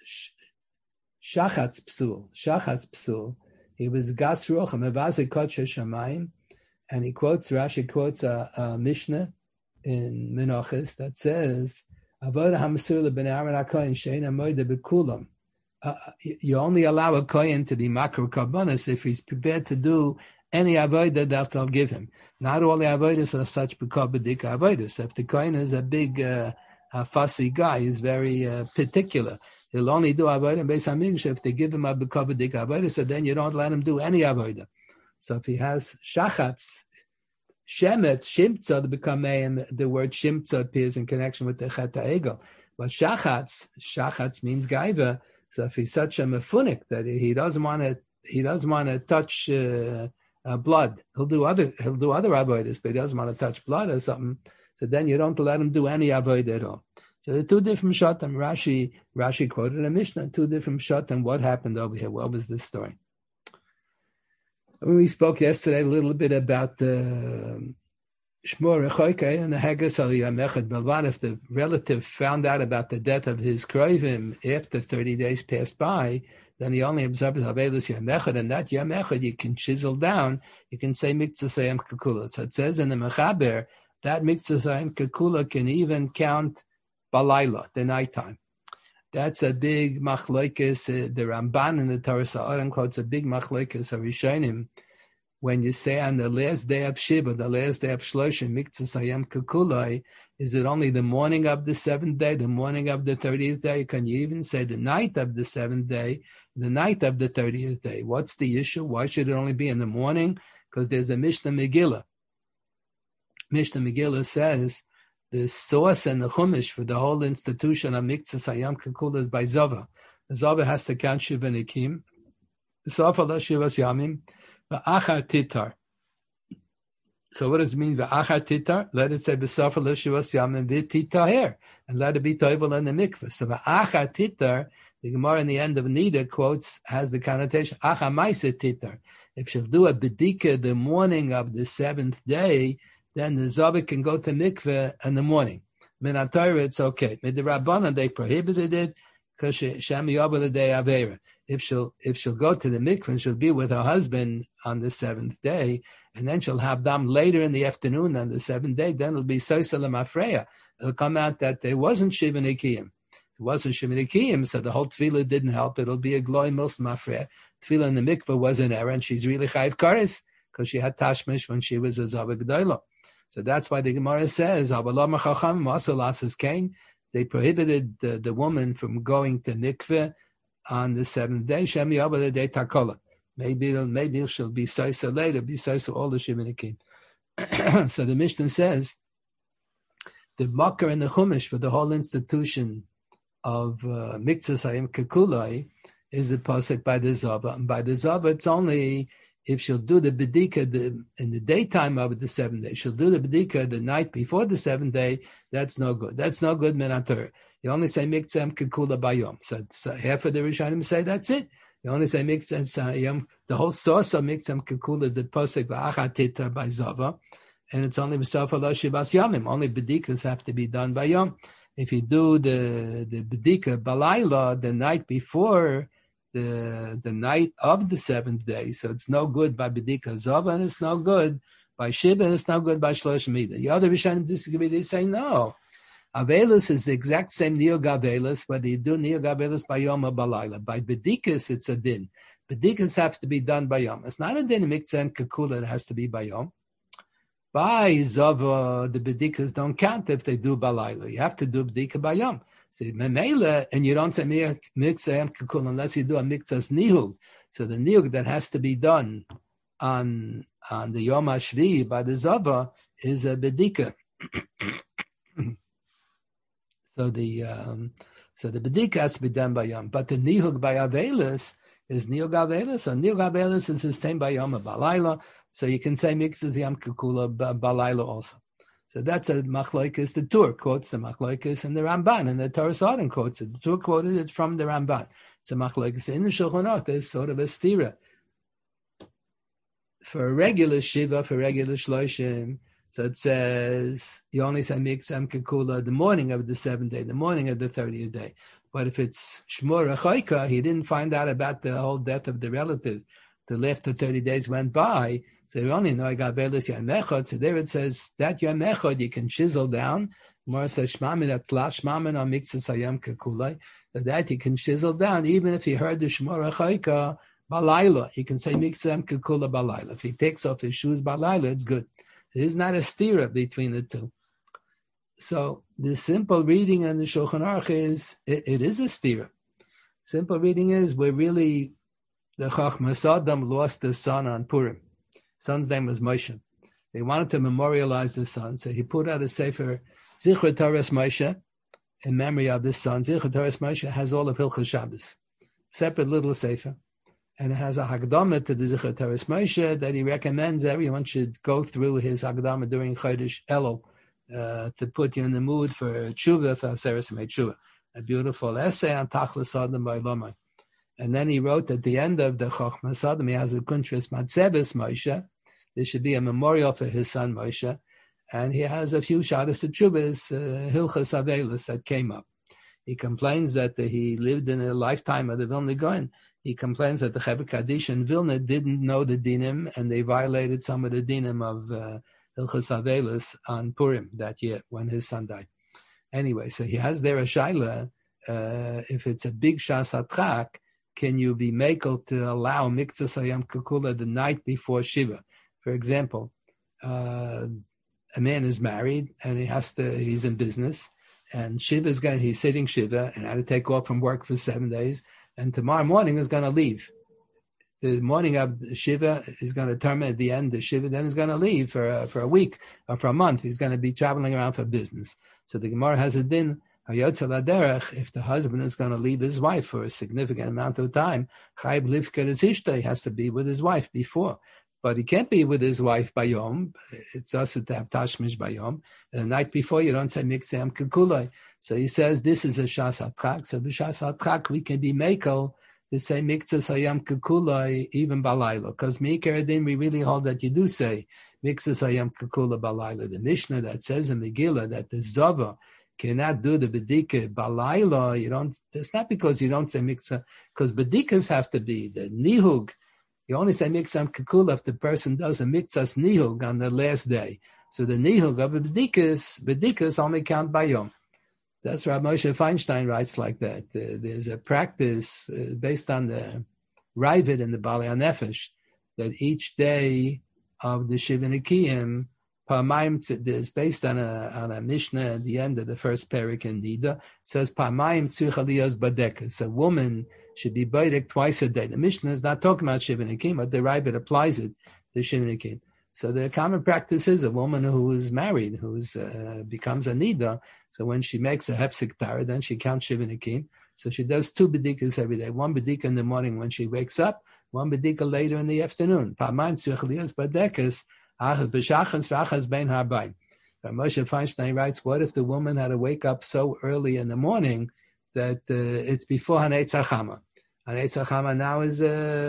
Shachatz Psul. He was Gas Ruach, Mevaze Kodesh Shamayim, and Rashi quotes a Mishnah in Menachos that says, Avodah hamasur ben Aaron HaKohen she'ein hamoida bekulam. You only allow a kohen to be makar karbonos if he's prepared to do any avodah that they'll give him. Not all the avodas are such b'kabadik avodas. If the kohen is a big fussy guy, he's very particular. He'll only do avodah based on Mikdash if they give him a b'kabadik avodah. So then you don't let him do any avodah. So if he has shachatz, shemet, shimtza to become the word shimtza appears in connection with the chet ha'egel. But shachatz means gaiva. So if he's such a mefunik that he doesn't want to touch blood, he'll do other avodas, but he doesn't want to touch blood or something. So then you don't let him do any avodah at all. So the two different shatim. Rashi quoted a Mishnah, two different shatim. What happened over here? What was this story? We spoke yesterday a little bit about the Shmor Rechoike and the Haggis al Yamechad Belvan. If the relative found out about the death of his Kroivim after 30 days passed by, then he only observes Havelis Yamechad, and that Yamechad you can chisel down. You can say Miktsasayim Kekula. So it says in the Mechaber that Miktsasayim Kekula can even count Balayla, the nighttime. That's a big machlokes. The Ramban in the Torah Sa'arim quotes a big machlokes of Rishonim. When you say on the last day of Shiva, the last day of Shloshim, Miktsasayim Kekulai, is it only the morning of the 7th day, the morning of the 30th day? Can you even say the night of the 7th day, the night of the 30th day? What's the issue? Why should it only be in the morning? Because there's a Mishnah Megillah. Mishnah Megillah says the source and the chumash for the whole institution of Miktsasayim Kekulai is by Zava. The Zava has to count Shiva Nikim. The Sofa la Shivas Yamim. V'achar titar. So what does it mean? V'achar titar. Let it say b'safar l'shivas yamim v'titaher, and let it be toivel in the mikvah. So v'achar titar, the Gemara in the end of Nida quotes has the connotation achar ma'aseh titar. If she'll do a bedika the morning of the 7th day, then the zabik can go to mikvah in the morning. Min HaTorah it's okay. Mid the Rabbanan they prohibited it because Shem Yavah the day Avera. If she'll go to the mikveh and she'll be with her husband on the 7th day, and then she'll have them later in the afternoon on the 7th day, then it'll be Soisa L'Mafreya. It'll come out that there wasn't Shiva Nikiyim. It wasn't Shiva Nikiyim, so the whole tefillah didn't help. It'll be a Gloi Milsa Mafreya. Tefillah in the mikveh was an error, and she's really Chayiv Kares, because she had Tashmish when she was a Zava G'dayla. So that's why the Gemara says, they prohibited the woman from going to mikveh on the 7th day, Shem Yavah the day Takola. Maybe she'll be Saisa later, be Saisa all the Sheminikim. So the Mishnah says, the Makar and the Chumash for the whole institution of Miktsasayim Kekulai is the pasuk by the Zava. And by the Zava, it's only if she'll do the Bedika in the daytime of the 7th day. She'll do the Bedika the night before the 7th day. That's no good. That's no good Min HaTorah. You only say Miktsasayim Kekula Bayom. So half of the Rishonim say that's it. You only say Miktsasayim. The whole source of Miktsasayim Kekula is the pasuk V'achar titar by Zava. And it's only B'safar lo Shivas Yamim. Only Bedikas have to be done by Yom. If you do the Bedika Balayla the night before the night of the 7th day, so it's no good by Bedika Zava, and it's no good by Shiva, and it's no good by Shloshim either. The other Rishonim disagree. They say no. Avelis is the exact same Niyog Avelis, whether you do Niyog Avelis by Yom or Balayla. By Bedikas, it's a din. Bedikas have to be done by Yom. It's not a din in Miktsasayim Kekula, it has to be by Yom. By Zava, the Bedikas don't count if they do Balayla. You have to do Bedika by Yom. So Memela, and you don't say Miktsasayim Kekula unless you do a Miktsas Nihug. So the Nihug that has to be done on the Yom HaShvi by the Zava is a Bedika. So the Bedika has to be done by Yom. But the Nihug by Avelis is Nihug Avelis. So Nihug Avelis is the same by Yom or Balayla. So you can say Miktsasayim Kekula Balayla also. So that's a machlokes. The Tur quotes the machlokes and the Ramban, and the Torah Sa'adim quotes it. The Tur quoted it from the Ramban. It's a machlokes. In the Shulchan Aruch, there's sort of a stira. For a regular Shiva, for regular Shloshim, so it says, you only say Miktsasayim Kekula the morning of the 7th day, the morning of the 30th day. But if it's Shmor Rechoika, he didn't find out about the whole death of the relative till after 30 days went by. So we only know I got Belis Yom Echad. So there it says that Yom Echad you can chisel down. So that you can chisel down, even if he heard the Shmor HaChaika Balayla. He can say Mikzem Kekula Balayla. If he takes off his shoes Balayla, it's good. So there's not a stira between the two. So the simple reading on the Shulchan Aruch is, it is a stira. Simple reading is, we're really, the Chachmas Adam lost his son on Purim. Son's name was Moshe. They wanted to memorialize the son, so he put out a sefer, Zichra Torahs Moshe, in memory of this son. Zichra Torahs Moshe has all of Hilchos Shabbos, separate little sefer, and it has a Hagdama to the Zichra Torahs Moshe that he recommends everyone should go through his Hagdama during Chodesh Elul to put you in the mood for Tshuva, for Aseres Tshuva. A beautiful essay on Tachlis Adam by Lomai. And then he wrote at the end of the Chochmas Adam, he has a Kuntras Matzeves Moshe. There should be a memorial for his son Moshe. And he has a few Shadas to Chubas, Hilchas Avelis that came up. He complains that he lived in a lifetime of the Vilna Gaon. He complains that the Chevra Kaddish in Vilna didn't know the dinim, and they violated some of the dinim of Hilchas Avelis on Purim that year when his son died. Anyway, so he has there a shaila, if it's a big Shas HaTchak, can you be makel to allow Mikzas Hayam Kekula the night before Shiva? For example, a man is married and he's in business, and he's sitting Shiva and had to take off from work for 7 days, and tomorrow morning is going to leave. The morning of Shiva is going to terminate the end of Shiva, then he's going to leave for a week or for a month. He's going to be traveling around for business. So the Gemara has a din, if the husband is going to leave his wife for a significant amount of time, he has to be with his wife before. But he can't be with his wife by Yom. It's also to have Tashmish by Yom. The night before, you don't say Mikzem Kekulai. So he says this is a Shas HaTchak. So the Shas HaTchak, we can be Mekel to say Mikzas Hayam Kekulai even Balayla. Because Meikar Adin, we really hold that you do say Mikzas Hayam Kekula Balayla. The Mishnah that says in Megillah that the Zava cannot do the Bedika Balayla, it's not because you don't say Mikzah, because Bedikas have to be the Nihug. You only say Mikzam Kekula if the person does a Mikzas Nihug on the last day. So the Nihug of a Bedikas only count by Yom. That's Rav Moshe Feinstein writes like that. There's a practice based on the Ravid and the Bali HaNefesh that each day of the Shiva Nekiyim, is based on a Mishnah at the end of the first parak in Nida. It says Pamayim tzricha liyos badekas. A woman should be badek twice a day. The Mishnah is not talking about Shiva Nekiyim, but the Ravid applies it to Shiva Nekiyim. So the common practice is a woman who is married, who becomes a nida. So when she makes a hepsik tara, then she counts Shiva Nekiyim. So she does 2 bedikas every day. 1 bedika in the morning when she wakes up, 1 bedika later in the afternoon. Pamayim tzricha liyos badekas. Moshe Feinstein writes, what if the woman had to wake up so early in the morning that it's before Hanetz HaChama? Hanetz HaChama now is,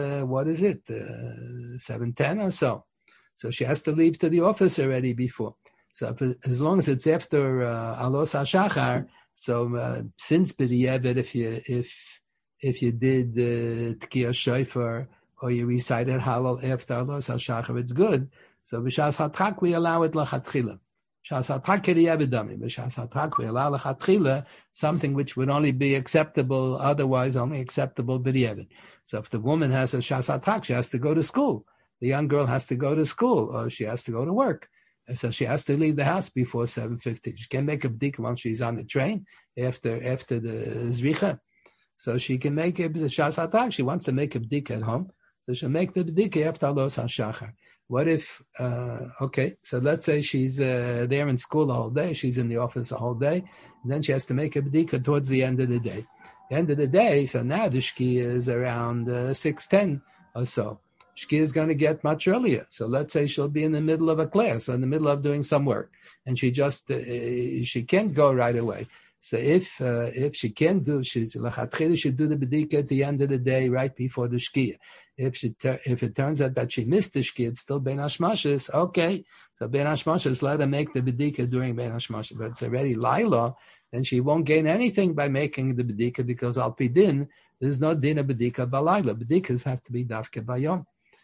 7:10 or so. So she has to leave to the office already before. So as long as it's after Alos HaShachar, so since B'di'evet, if you did Tkiyah Shofar or you recited Halal after Alos HaShachar, it's good. So b'shas hatchak we allow it lachatchila. B'shas hatchak k'riyavidami. B'shas hatchak we allow lachatchila something which would only be acceptable, otherwise only acceptable b'di'evid. So if the woman has a shas hatchak, she has to go to school. The young girl has to go to school, or she has to go to work. And so she has to leave the house before 7:50. She can make a b'dik while she's on the train after the zricha. So she can make a shas hatchak. She wants to make a b'dik at home, so she'll make the b'dik after Alos HaShachar. What if, so let's say she's there in school the whole day, she's in the office the whole day, and then she has to make a b'dika towards the end of the day. The end of the day, so now the shkia is around 6:10 or so. Shkia is going to get much earlier. So let's say she'll be in the middle of a class, or in the middle of doing some work, and she can't go right away. So if she can't do, she should do the b'dika at the end of the day, right before the shkia. If it turns out that she missed the shkia, it's still bein hashmashes. Okay, so bein hashmashes, let her make the b'dika during bein hashmashes. But it's already laila, then she won't gain anything by making the b'dika because al pi din, there's no din of b'dika balayla. B'dikas have to be dafke bayom.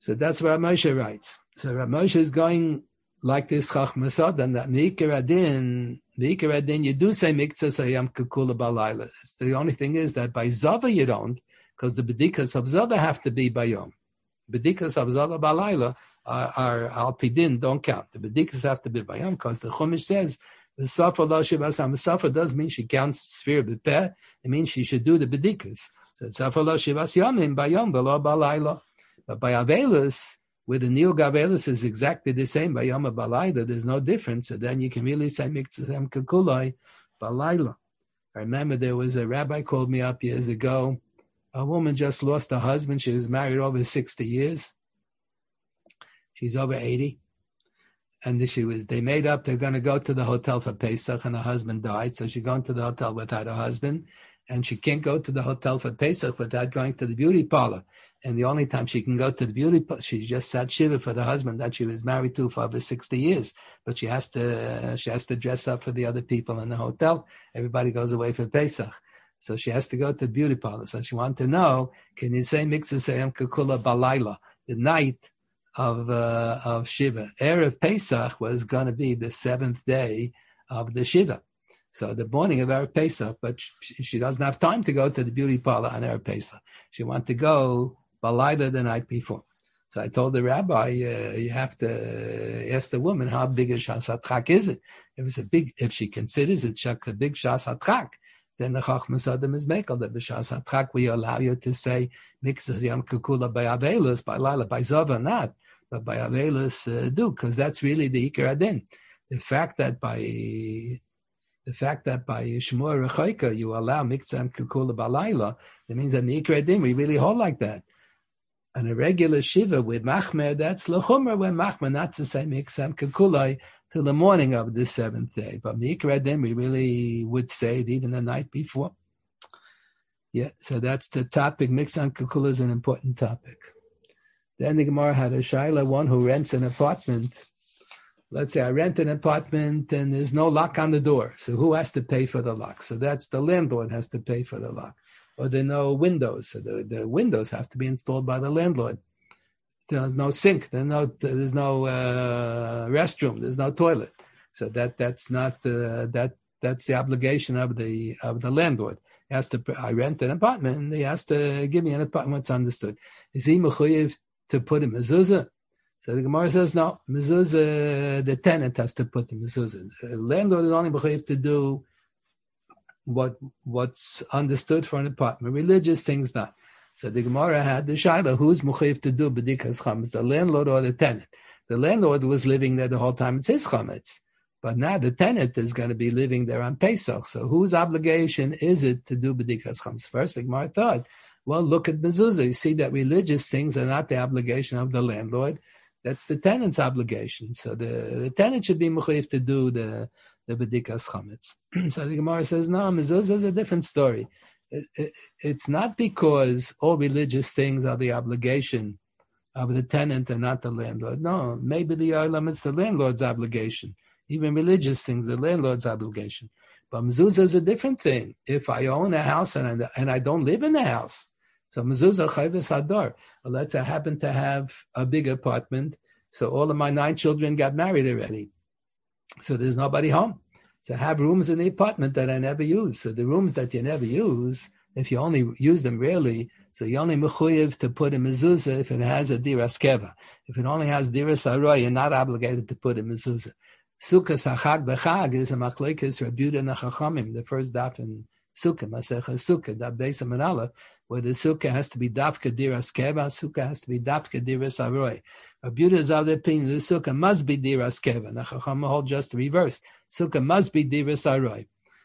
So that's what Moshe writes. So Moshe is going like this Chachma Sod, and that Meikar Adin, you do say Miktzah Sayam Kekula Balayla. The only thing is that by Zava you don't, because the Bedikas of Zava have to be by Yom. Bedikas of Zava Balayla are Al Pidin, don't count. The Bedikas have to be by Yom, because the Chumash says, the Safa Lo Shivasam. Safa does mean she counts Sphere B'Peh. It means she should do the Bedikas. So Safa Lo Shivas Yomim by Yom, V'lo Balayla. But by Avelus, where the Neo Gavelus is exactly the same by Yom Balayla, there's no difference. So then you can really say Miktzah Kekulai Balayla. I remember there was a rabbi called me up years ago. A woman just lost her husband. She was married over 60 years. She's over 80. And they made up, they're going to go to the hotel for Pesach, and her husband died. So she's going to the hotel without her husband. And she can't go to the hotel for Pesach without going to the beauty parlor. And the only time she can go to the beauty parlor, she just sat shiva for the husband that she was married to for over 60 years. But she has to dress up for the other people in the hotel. Everybody goes away for Pesach. So she has to go to the beauty parlor. So she wanted to know, can you say Miktzah Sayam Kekula Balayla, the night of Shiva? Erev Pesach was going to be the seventh day of the Shiva. So the morning of Erev Pesach, but she doesn't have time to go to the beauty parlor on Erev Pesach. She wanted to go Balayla the night before. So I told the rabbi, you have to ask the woman, how big a Shas HaTchak is it? If she considers it a big Shas HaTchak, then the Chachmas Adam is mekel that b'Shas HaTchak we allow you to say Miktzah Yom Kekula by Avelus, by Laila, by Zava not, but by Avelus do, because that's really the Ikar Adin. The fact that by Shmur Rechoika you allow Miktzah Yom Kekula by Laila, that means that in the Ikar Adin we really hold like that. And a regular Shiva with Machmer, that's L'chumra when Machmer, not to say Miktzah Yom Kekula till the morning of the seventh day. But Mikra then we really would say it even the night before. Yeah, so that's the topic. Miktzah Kekula is an important topic. Then the Gemara had a shaila, one who rents an apartment. Let's say I rent an apartment and there's no lock on the door. So who has to pay for the lock? So that's the landlord has to pay for the lock. Or there are no windows. So the windows have to be installed by the landlord. There's no sink. There's no restroom. There's no toilet. So that's the obligation of the landlord. He has to. I rent an apartment, and he has to give me an apartment. What's understood? Is he mechuyev to put a mezuzah? So the Gemara says no. Mezuzah, the tenant has to put the mezuzah. The landlord is only mechuyev to do what's understood for an apartment. Religious things not. So the Gemara had the shaila, who's mechuyev to do b'dikas chametz, the landlord or the tenant? The landlord was living there the whole time, it's his chametz. But now the tenant is going to be living there on Pesach. So whose obligation is it to do b'dikas chametz? First, the Gemara thought, well, look at mezuzah. You see that religious things are not the obligation of the landlord. That's the tenant's obligation. So the tenant should be mechuyev to do the b'dikas chametz. So the Gemara says, no, mezuzah is a different story. It's not because all religious things are the obligation of the tenant and not the landlord. No, maybe the olam it's the landlord's obligation. Even religious things, the landlord's obligation. But mezuzah is a different thing. If I own a house and I don't live in the house, so mezuzah chayvus hadar. Well, let's say I happen to have a big apartment, so all of my 9 children got married already. So there's nobody home. So I have rooms in the apartment that I never use. So the rooms that you never use, if you only use them rarely, so you only mechuyev to put a mezuzah if it has a diras keva. If it only has diras aroy, you're not obligated to put a mezuzah. Sukkah sachag b'chag is a machlekes Rabbi Yehuda and Chachamim, the first daf in Sukkah, Masechah Sukkah, daf Beis Amud Aleph, where the Sukkah has to be dafka diras keva, Sukkah has to be dafka diras aroy. Rabbi Yehuda is of the opinion the Sukkah must be diras keva, and the Chachamim hold just the reverse. Sukkah must be diras aroy.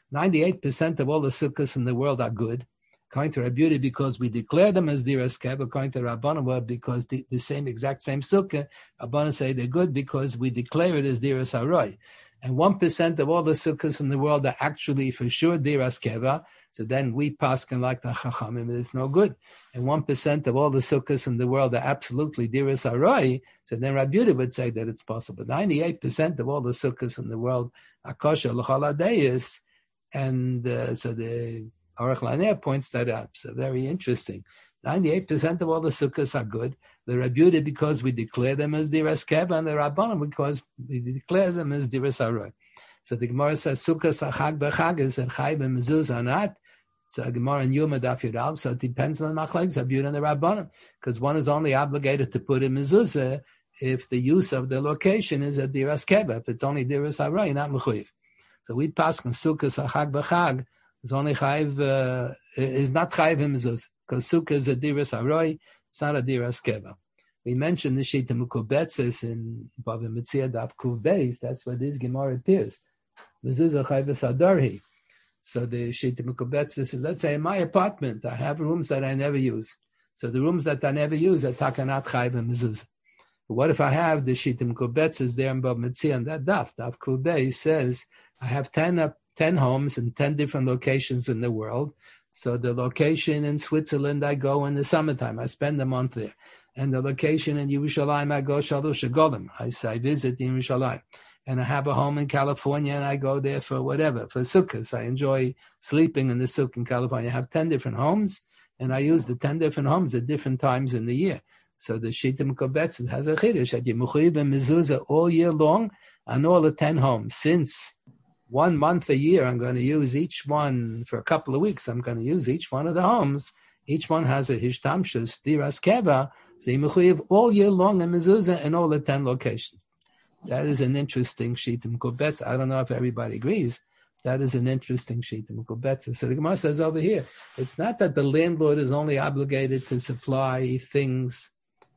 98% of all the Sukkahs in the world are good. According to Rabbi Yehuda, because we declare them as diras keva. According to Rabbanan, because the exact same sukkah, Rabbanan say they're good because we declare it as diras aroy. And 1% of all the sukkahs in the world are actually for sure diras keva. So then we paskin like the Chachamim, it's no good. And 1% of all the sukkahs in the world are absolutely diras aroy. So then Rabbi Yehuda would say that it's possible. 98% of all the sukkahs in the world are kosher l'chol hadayis. And so the Aruch LaNer points that out. So very interesting. 98% of all the sukkahs are good. The Rabbi because we declare them as diras keva, and the Rabbanim because we declare them as diras aroy. So the Gemara says sukkahs achag b'chag is and chai b'mezuzah not. So a Gemara in Yuma Daf Yud, so it depends on the machlokes Rabbi and the Rabbanim, because one is only obligated to put in mezuzah if the use of the location is a diras keva. If it's only diras aroy, not mechuyev. So we pass on sukkahs achag b'chag is only chayiv is not chayiv in mezuzah, because sukkah is a diras aroy, it's not a diras keva. We mentioned the Shita Mukubetzes in Bava Metzia Daf Kuv Beis. That's where this Gemara appears. Mezuzah chayiv sadarhi. So the Shita Mukubetzes, let's say in my apartment, I have rooms that I never use. So the rooms that I never use are takanat chayiv and mezuzah. But what if I have the Shita Mukubetzes there in Bava Metzia and that Daf Kuv Beis says I have 10 homes in 10 different locations in the world. So the location in Switzerland, I go in the summertime. I spend a month there. And the location in Yerushalayim, I go Shalosh Golim. I visit Yerushalayim. And I have a home in California, and I go there for whatever, for sukkahs. I enjoy sleeping in the sukkah in California. I have 10 different homes, and I use the 10 different homes at different times in the year. So the Shita Mekubetz has a chiddush that you mechuyev and mezuzah all year long on all the 10 homes. Since 1 month a year, I'm going to use each one for a couple of weeks. I'm going to use each one of the homes. Each one has a hishtamshus, diras keva. So you mechuyev all year long in mezuzah in all the 10 locations. That is an interesting Shita Mekubetz. I don't know if everybody agrees. That is an interesting Shita Mekubetz. So the Gemara says over here, it's not that the landlord is only obligated to supply things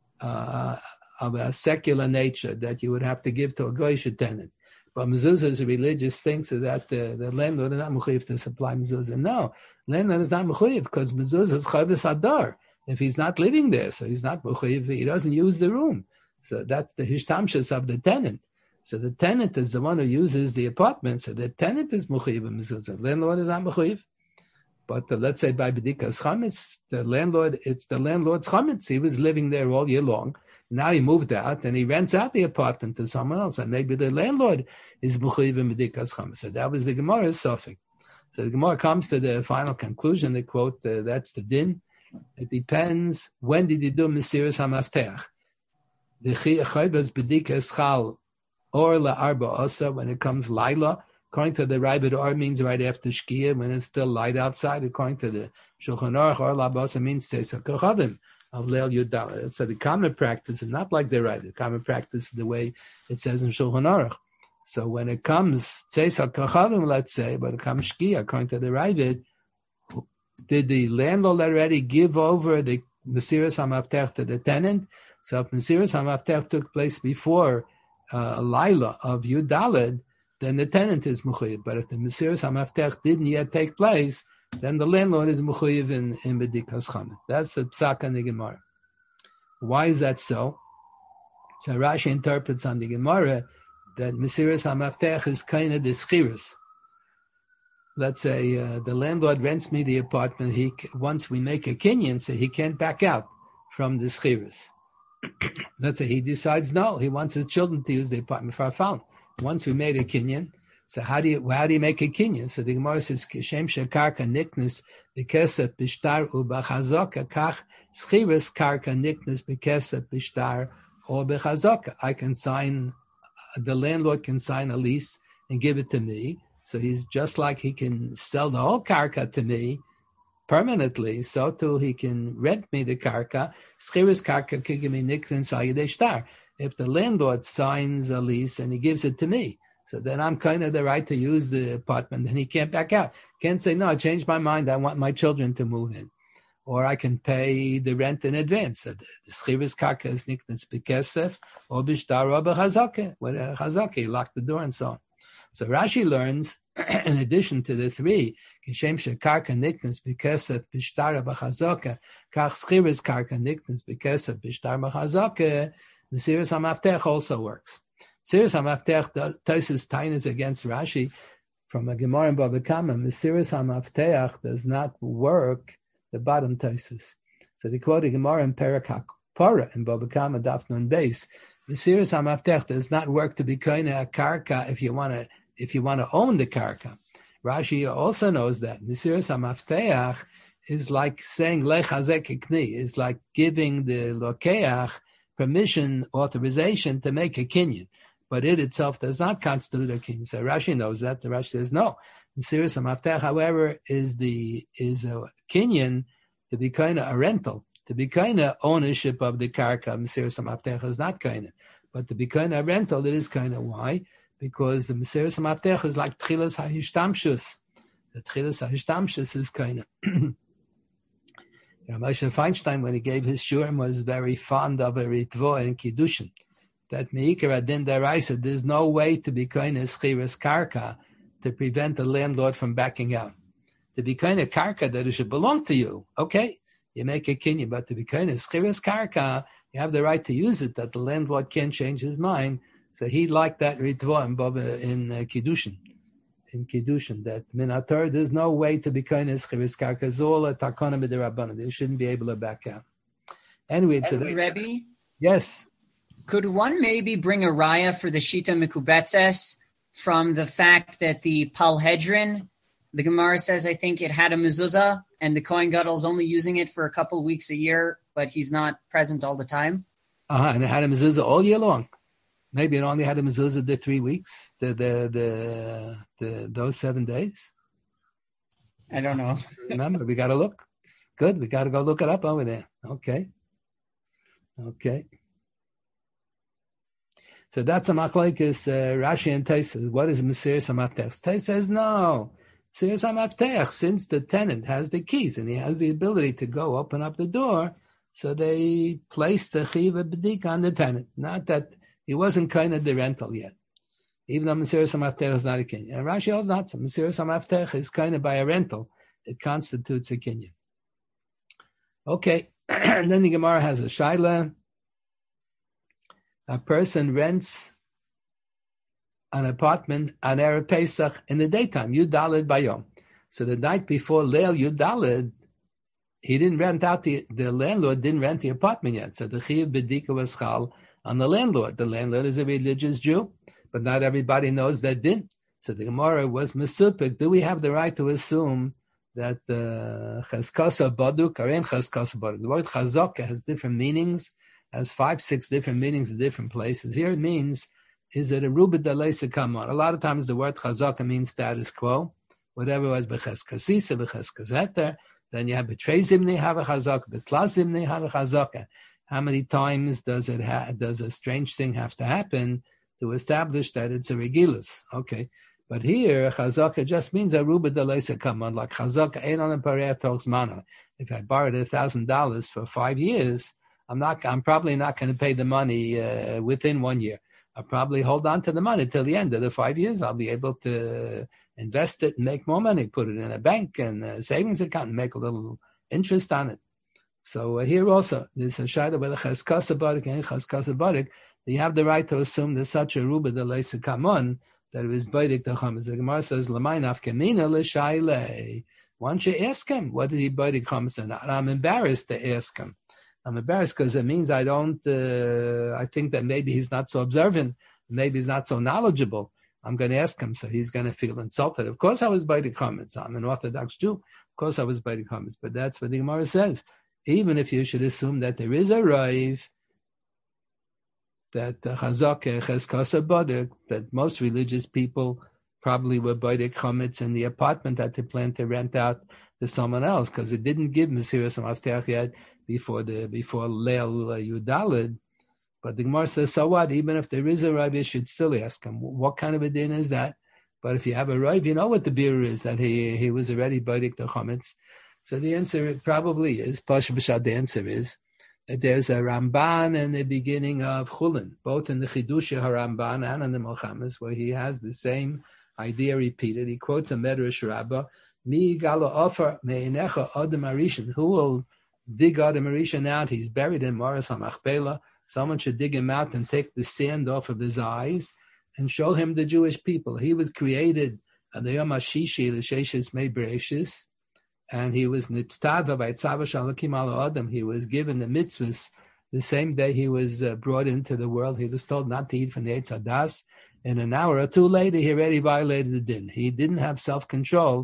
of a secular nature that you would have to give to a goyish tenant. But mezuzah is a religious thing, so that the landlord is not mechuyev to supply mezuzah. No, landlord is not mechuyev because mezuzah is chavis adar. If he's not living there, so he's not mechuyev, he doesn't use the room. So that's the hishtamshus of the tenant. So the tenant is the one who uses the apartment. So the tenant is mechuyev mezuzah. Landlord is not mechuyev. But let's say by bedikas chametz, it's the landlord's chametz. He was living there all year long. Now he moved out and he rents out the apartment to someone else, and maybe the landlord is mechuyev bedikas chametz. So that was the Gemara's suffix. So the Gemara comes to the final conclusion. They quote, "That's the din. It depends when did you do mesiras hamafteach." The chayvas bedikas chal or la'arba osa when it comes laila. According to the Rabbit, or means right after Shkia, when it's still light outside. According to the Shulchan Aruch, or la'arba osa means teisa kochavim of Leil Yudal. So the common practice is not like the Rabbit. The common practice is the way it says in Shulchan Aruch. So when it comes teisa kochavim, let's say, but it comes Shkia, according to the Rabbit, did the landlord already give over the mesiras hamaftech to the tenant? So if mesiras hamaftech took place before Laila of Yudalid, then the tenant is mechuyev. But if the mesiras hamaftech didn't yet take place, then the landlord is mechuyev in bedikas chametz. That's the psak on the Gemara. Why is that so? So Rashi interprets on the Gemara that mesiras hamaftech is kind of the schiras. Let's say the landlord rents me the apartment. Once we make a kinyan, so he can't back out from the schiras. Let's say he decides no, he wants his children to use the apartment for a fountain. Once we made a kinyan, so how do you make a kinyan? So the Gemara says kishem shekarka niknas bekesef bishtar ubachazaka kach schiras karka niknas bekesef bishtar or bechazaka. The landlord can sign a lease and give it to me. So he's just like he can sell the whole karka to me permanently, so too he can rent me the karka. Schiras karka can give me niktin sayidei shtar. If the landlord signs a lease and he gives it to me, so then I'm kind of the right to use the apartment, and he can't back out. Can't say, no, I changed my mind, I want my children to move in. Or I can pay the rent in advance. So the schiras karka is niktin bekesef, or bishtar, or b'chazaka. With a chazaka, lock the door and so on. So Rashi learns, in addition to the three, kishem shekarka niknas bekesef b'shtar b'chazaka, kach schiras karka niknas bekesef b'shtar b'chazaka, mesiras hamaftech also works. Mesiras hamaftech, Tosfos tainas against Rashi from a Gemara in Bava Kama. Mesiras hamaftech does not work. The bottom Tosfos. So they quote a Gemara in Perak HaPara in Bava Kama Daf Nun Beis. Mesiras hamaftech does not work to be koine a karka if you want to own the karka. Rashi also knows that Mesiras hamaftech is like saying lechazek kni, is like giving the lokeach permission, authorization to make a kinyan. But it itself does not constitute a kinyan. So Rashi knows that. The Rashi says no. Mesiras HaMaftech, however, is a kinyan to be kind of a rental, to be kind of ownership of the karka. Mesiras HaMaftech is not kind of, but to be kind of a rental, it is kind of. Why? Because the Mesiras HaMaftech is like Tchilas HaHishtamshus. The Tchilas HaHishtamshus is kind of. Moshe Feinstein, when he gave his shurim, was very fond of a ritvo and kiddushin. That meikar adin deraisa, there's no way to be kind of schiras karka to prevent the landlord from backing out. To be kind of karka that it should belong to you, okay, you make a kinyan, but to be kind of schiras karka, you have the right to use it, that the landlord can't change his mind. So he liked that ritva in kiddushin. In kiddushin, that minator, there's no way to be kind of schiras karka. It's all a takana b'derabbanan. They shouldn't be able to back out. Anyway, today, Rebbe, yes. Could one maybe bring a raya for the Shita Mekubetzes from the fact that the Palhedrin, the Gemara says, I think it had a mezuzah, and the Kohen Gadol's only using it for a couple weeks a year, but he's not present all the time? And it had a mezuzah all year long. Maybe it only had a mezuzah the 3 weeks, those 7 days. I don't know. Remember, we got to look. Good, we got to go look it up over there. Okay. So that's a machlokes Rashi and Tosfos. What is Mesiras HaMaftech? Tosfos says no. Mesiras HaMaftech, since the tenant has the keys and he has the ability to go open up the door, so they placed the chiva b'dika on the tenant. Not that he wasn't kind of the rental yet, even though Mesiras HaMaftech is not a kinyan. And Rashi holds not so. Mesiras HaMaftech is kind of by a rental. It constitutes a kinyan. Okay, and then the Gemara has a shaila. A person rents an apartment on Erev Pesach in the daytime, Yud Daled Bayom. So the night before Leil Yud Daled, he didn't rent out the landlord didn't rent the apartment yet. So the Chiyuv B'dika was chal on the landlord. The landlord is a religious Jew, but not everybody knows that din. So the Gemara was mesupik. Do we have the right to assume that Chazkasa Baduk or in Chazkasa Baduk? The word Chazaka has different meanings. Has 5-6 different meanings in different places. Here it means, is it a rubid daleisa kamon? A lot of times the word chazaka means status quo. Whatever was b'cheskasisa, b'cheskazeter, then you have betrei zimni have a chazaka, betla zimni have a chazaka. How many times does a strange thing have to happen to establish that it's a regilus? Okay. But here, chazaka just means a rubid daleisa kamon, like chazaka ein on a pareah togs mana. If I borrowed $1,000 for 5 years, I'm probably not going to pay the money within 1 year. I'll probably hold on to the money till the end of the 5 years. I'll be able to invest it and make more money, put it in a bank and a savings account and make a little interest on it. So here also, there's a shayla with a chazkasa barik and chazkasa barik. You have the right to assume there's such a ruba de leisa kamon that it was baidik the chametz. The Gemara says, "L'may nafkamina l'shayle." Why don't you ask him? What is he baidik chametz? And I'm embarrassed to ask him. I'm embarrassed because it means I think that maybe he's not so observant, maybe he's not so knowledgeable. I'm going to ask him, so he's going to feel insulted. Of course I was by the comments. I'm an Orthodox Jew. Of course I was by the comments. But that's what the Gemara says. Even if you should assume that there is a raiv, that chazaka, cheskasa badek, that most religious people probably were by the comments in the apartment that they plan to rent out to someone else, because it didn't give Mesiras HaMaftech yet before Leil Yudalid. But the Gemara says, so what? Even if there is a Rav, you should still ask him, what kind of a din is that? But if you have a Rav, you know what the beer is, that he was already baidik the chametz. So the answer probably is, Pasha B'Shad, the answer is, that there's a Ramban in the beginning of Chulin, both in the Chidush HaRamban and in the Milchamas, where he has the same idea repeated. He quotes a Medrash Rabbah, Mi galo offer me'inecha Adam Arishan, who will dig Adam Arishan out? He's buried in Maras HaMachpelah. Someone should dig him out and take the sand off of his eyes and show him the Jewish people. He was created on the Yom HaShishi, the Sheshes Mei Bereshis, and he was nitztava by tzava shalakim ala Adam. He was given the mitzvahs the same day he was brought into the world. He was told not to eat from the Eitz Hadas. And an hour or two later, he already violated the din. He didn't have self-control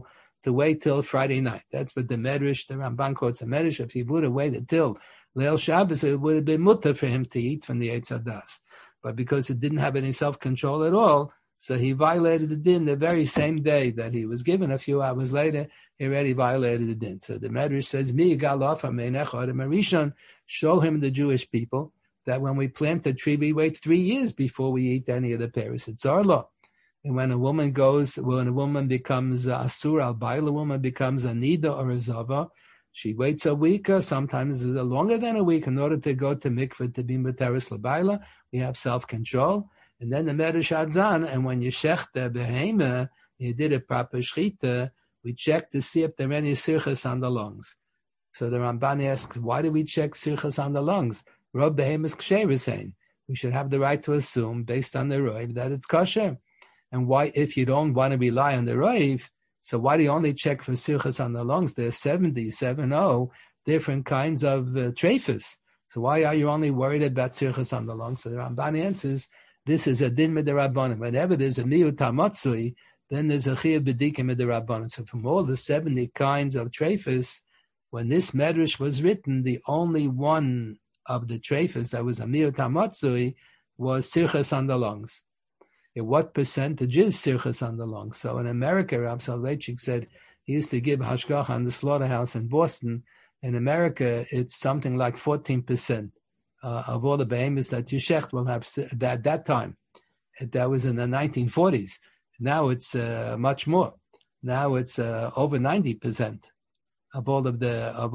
to wait till Friday night. That's what the Medrash, the Ramban quotes the Medrash. If he would have waited till Leil Shabbos, it would have been mutter for him to eat from the Eitz Hadas. But because it didn't have any self-control at all, so he violated the din the very same day that he was given. A few hours later, he already violated the din. So the Medrash says, Mi galofa meinecha Adam Arishon, show him, the Jewish people, that when we plant a tree, we wait 3 years before we eat any of the pears. It's our law. And when a woman becomes asur al bail, a woman becomes a nida or a zava, she waits a week, sometimes longer than a week, in order to go to mikveh to be materis l'baila. We have self-control. And then the Medrash adds on, and when you shech the behema, you did a proper shchita, we check to see if there are any sirchas on the lungs. So the Ramban asks, why do we check sirchas on the lungs? Rob behemoth ksher is saying we should have the right to assume, based on the roiv, that it's kosher. And why, if you don't want to rely on the roiv, so why do you only check for sirchas on the lungs? There's 70 different kinds of trephus. So why are you only worried about sirchas on the lungs? So the Ramban answers, this is a din midrabanan. Whenever there's a miut hamatzui, then there's a chiyuv b'dikim midrabanan. So from all the 70 kinds of trephus, when this medrash was written, the only one of the trephus that was a miut hamatzui was sirchas on the lungs. What percentage is sirchas on the lungs? So in America, Rav Soloveitchik said he used to give hashgacha on the slaughterhouse in Boston. In America, it's something like 14%. Of all the behemoths that you shecht will have at that time. That was in the 1940s. Now it's much more. Now it's over 90% of all of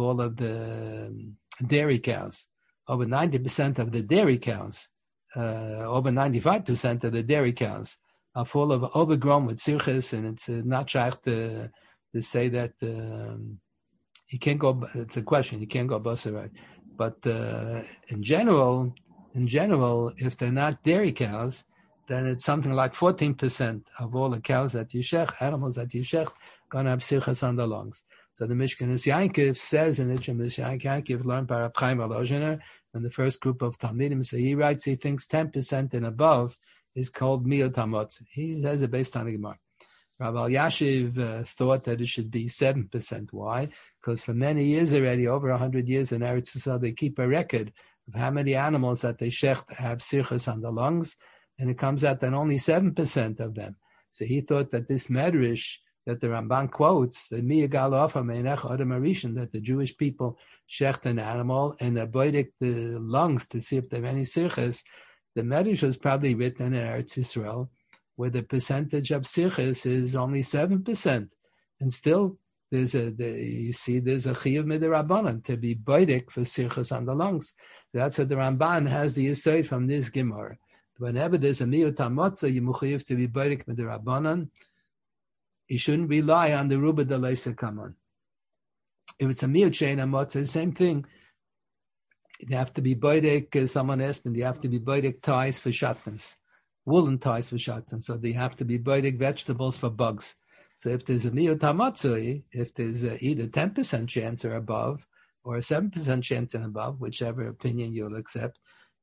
the dairy cows. Over 90% of the dairy cows, over 95% of the dairy cows are full of overgrown with sirchas, and it's not shaykh to say that you can't go. It's a question. You can't go basarayt. But in general, if they're not dairy cows, then it's something like 14% of all the cows that you shech, animals that you shech, going to have sirchas on the lungs. So the Mishkanis Yankiv says in it, Yankiv learned by Reb Chaim Volozhiner, when the first group of Talmidim, so he writes, he thinks 10% and above is called miut hamotz. He has it based on the Gemara. Rav Elyashiv thought that it should be 7%. Why? Because for many years already, over 100 years in Eretz Yisrael, they keep a record of how many animals that they shecht have sirchas on the lungs, and it comes out that only 7% of them. So he thought that this medrash that the Ramban quotes, that the Jewish people shecht an animal and avoid the lungs to see if they have any sirchas, the medrash was probably written in Eretz Yisrael, where the percentage of sirchas is only 7%, and still there's a chiyuv midrabanan to be baidik for sirchas on the lungs. That's what the Ramban has the yesod from this Gemara. Whenever there's a miut hamotza, you chiyuv to be baidik midrabanan. You shouldn't rely on the ruba deleisa kaman. If it's a miut shein hamotza, same thing. You have to be baidik. Someone asked me, you have to be baidik ties for shatnez. Woolen ties for shatan, so they have to be baidik vegetables for bugs. So if there's a miut hamatzui, if there's either 10% chance or above, or a 7% chance and above, whichever opinion you'll accept,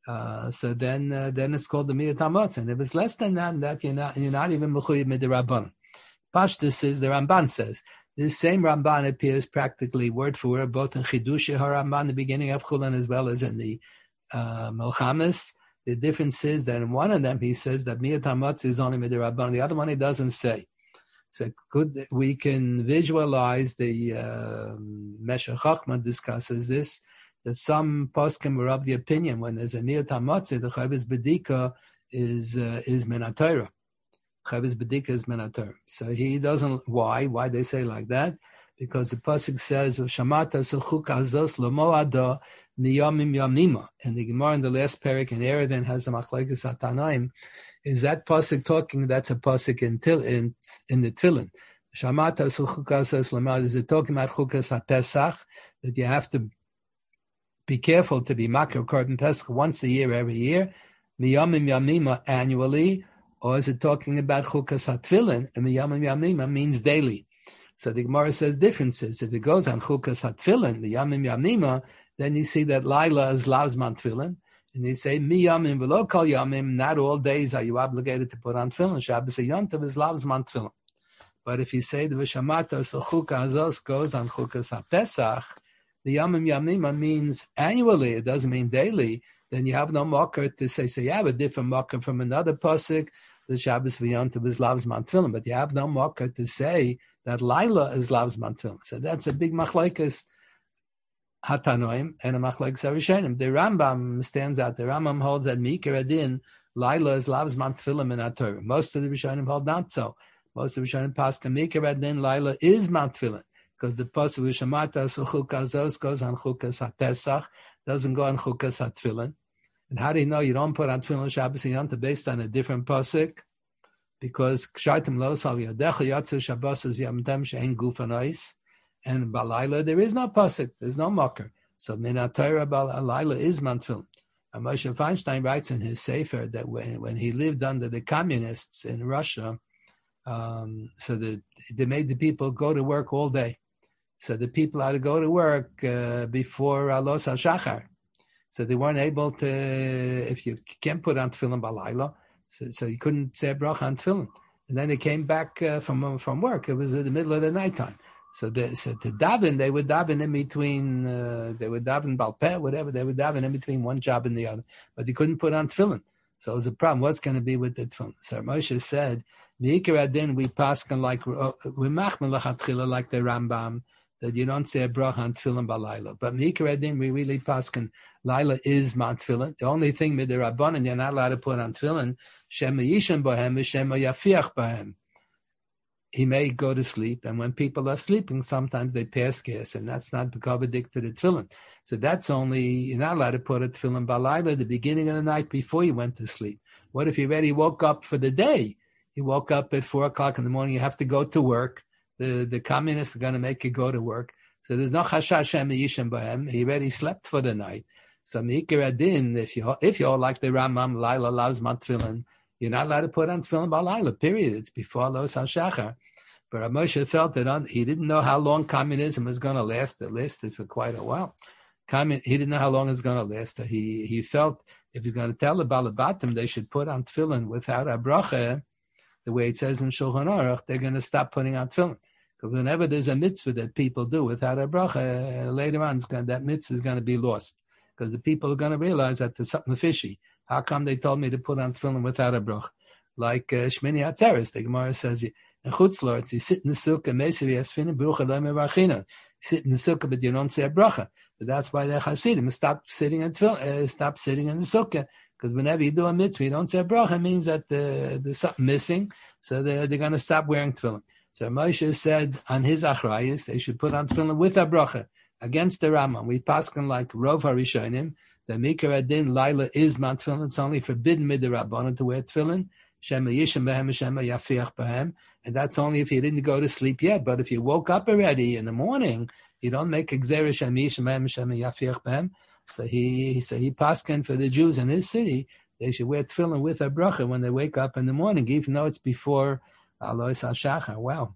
so then it's called the miut hamatzui. And if it's less than that you're not even mechuyev midrabanan. Pashtus is the Ramban says. This same Ramban appears practically word for word both in Chidushei HaRamban, the beginning of Chullin, as well as in the Melchamis. The difference is that in one of them he says that miut hamatzui is only midrabanan. The other one he doesn't say. So we can visualize the Meshech Chochmah discusses this, that some poskim were of the opinion when there's a miut hamatzui, the Chavis B'dika is Menatayra. Chavis B'dika is Menatayra. So he doesn't, why they say like that? Because the pasuk says, "Shamata sulchuk azos lomoada miyamim yamima." And the Gemara in the last parak in Erevin has the machlekes hatanaim. Is that pasuk talking? That's a pasuk in the Tefillin. Shamata sulchuk azos lomoada. Is it talking about chukas haPesach, that you have to be careful to be makar korban Pesach once a year, every year, miyamim yamima annually, or is it talking about chukas haTefillin? And miyamim yamima means daily. So the Gemara says differences. If it goes on Chukas HaTefillin, the Yamim Yamima, then you see that Laila is Lavzman Tefillin. And you say, Mi Yamim v'lo kol Yamim, not all days are you obligated to put on Tefillin. Shabbos Yom Tov is Lavzman Tefillin. But if you say the Vishamata Chuka Azos goes on Chukas HaPesach, the Yamim Yamima means annually, it doesn't mean daily, then you have no mocker to say, so you have a different mocker from another pasuk, the Shabbos V'yontav is Lav's Mantfilim, but you have no mocker to say that Laila is Lav's Mantfilim. So that's a big machlekes Hatanoim and a machlekes Arishonim. The Rambam stands out. The Rambam holds that Mikra Adin, Laila is Lav's Mantfilim in HaTorah. Most of the Rishonim hold not so. Most of the Rishonim pass to Mikra Adin, Laila is Mantfilim, because the pasuk Vishamata Suchuk Azos goes on Chukas HaPesach, doesn't go on Chukas HaTfilin. And how do you know you don't put on Tefillin Shabbos and Yom Tov based on a different pasuk? Because Kshaitim Lo Sal Yadecha Yatzu Shabbos Yom Tov Shein Guf Anais, and Balayla there is no pasuk, there's no mocker. So Min HaTorah Balayla is Mantfilin. And Moshe Feinstein writes in his Sefer that when he lived under the communists in Russia, so that they made the people go to work all day. So the people had to go to work before Alos HaShachar. So they weren't able to, if you can't put on tefillin balayla, so you couldn't say a bracha on tefillin. And then they came back from work. It was in the middle of the nighttime. So to daven, they would daven in between, they would daven balpeh, whatever, they would daven in between one job and the other. But they couldn't put on tefillin. So it was a problem. What's going to be with the tefillin? So Moshe said, V'ikar adin, we paskin like, we machmel lachatchila like the Rambam, that you don't say a bracha on tefillin balayla. But Mikra Adin, we really paskin, Laila is mat tefillin. The only thing with the Rabbanan you're not allowed to put on tefillin, Shema Yishan Bohem, Shema Yafiach Bohem. He may go to sleep, and when people are sleeping, sometimes they pass gas, and that's not b'kavadik to the tefillin. So that's only, you're not allowed to put a tefillin balayla the beginning of the night before you went to sleep. What if you already woke up for the day? You woke up at 4 o'clock in the morning, you have to go to work. The communists are going to make you go to work. So there's no chashash Shem Yishem Bahem. He already slept for the night. So Mikra Adin, if you're like the Rambam, Laila loves Matfilin, you're not allowed to put on Tefillin Balayla, period. It's before Los HaShachar. But Moshe felt that he didn't know how long communism was going to last. It lasted for quite a while. He didn't know how long it's going to last. He felt if he's going to tell the Balabatim they should put on Tefillin without a bracha, the way it says in Shulchan Aruch, they're going to stop putting on tefillin. Because whenever there's a mitzvah that people do without a bracha, later on that mitzvah is going to be lost. Because the people are going to realize that there's something fishy. How come they told me to put on tefillin without a bracha? Like Shmini Atzeres, the Gemara says, in Chutzlords, you sit in the sukkah, Mesevi Asfinin, Baruch Adonai Merachina. You sit in the sukkah, but you don't say a bracha. But that's why the Hasidim stop sitting in the sukkah. Because whenever you do a mitzvah, you don't say a bracha, it means that there's something missing, so they're going to stop wearing tefillin. So Moshe said on his achrayus, they should put on tefillin with a bracha, against the Rambam. We paskin like Rov HaRishonim, the Mikra Adin, Laila is man tefillin, it's only forbidden mid the Rabbanan to wear tefillin, Shema Yishem Behem, Shema Yafiach Behem, and that's only if you didn't go to sleep yet, but if you woke up already in the morning, you don't make Xer Shema Yishem Behem, Shema Yafiach Behem. So he paskin for the Jews in his city, they should wear tefillin with a bracha when they wake up in the morning, even though it's before Alois HaShachar. Wow.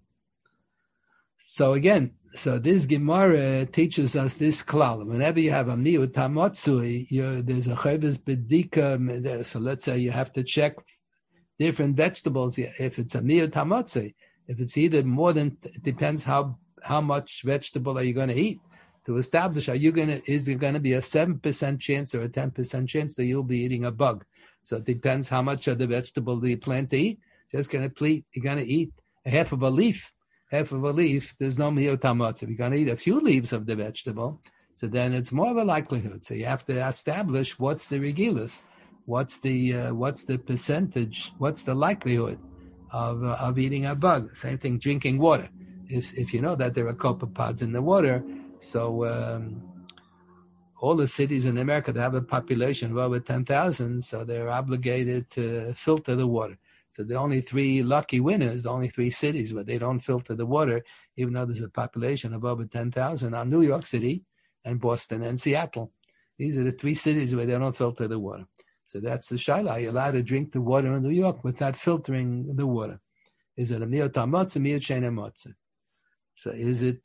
So again, this Gemara teaches us this klal. Whenever you have a miut hamotzui, there's a chayvus bedika. So let's say you have to check different vegetables. If it's a miut hamotzui, if it's either more than, it depends how much vegetable are you going to eat. To establish, is there going to be a 7% chance or a 10% chance that you'll be eating a bug? So it depends how much of the vegetable do you plan to eat. You're going to eat half of a leaf. There's no miut hamotzui. If you're going to eat a few leaves of the vegetable, so then it's more of a likelihood. So you have to establish what's the regilus, what's the percentage, what's the likelihood of eating a bug. Same thing, drinking water. If you know that there are copepods in the water, so all the cities in America that have a population of over 10,000, so they're obligated to filter the water. So the only 3 lucky winners, the only 3 cities where they don't filter the water, even though there's a population of over 10,000, are New York City and Boston and Seattle. These are the 3 cities where they don't filter the water. So that's the shaila. You're allowed to drink the water in New York without filtering the water. Is it a miut hamotzui, miut she'ein hamotzui? So is it...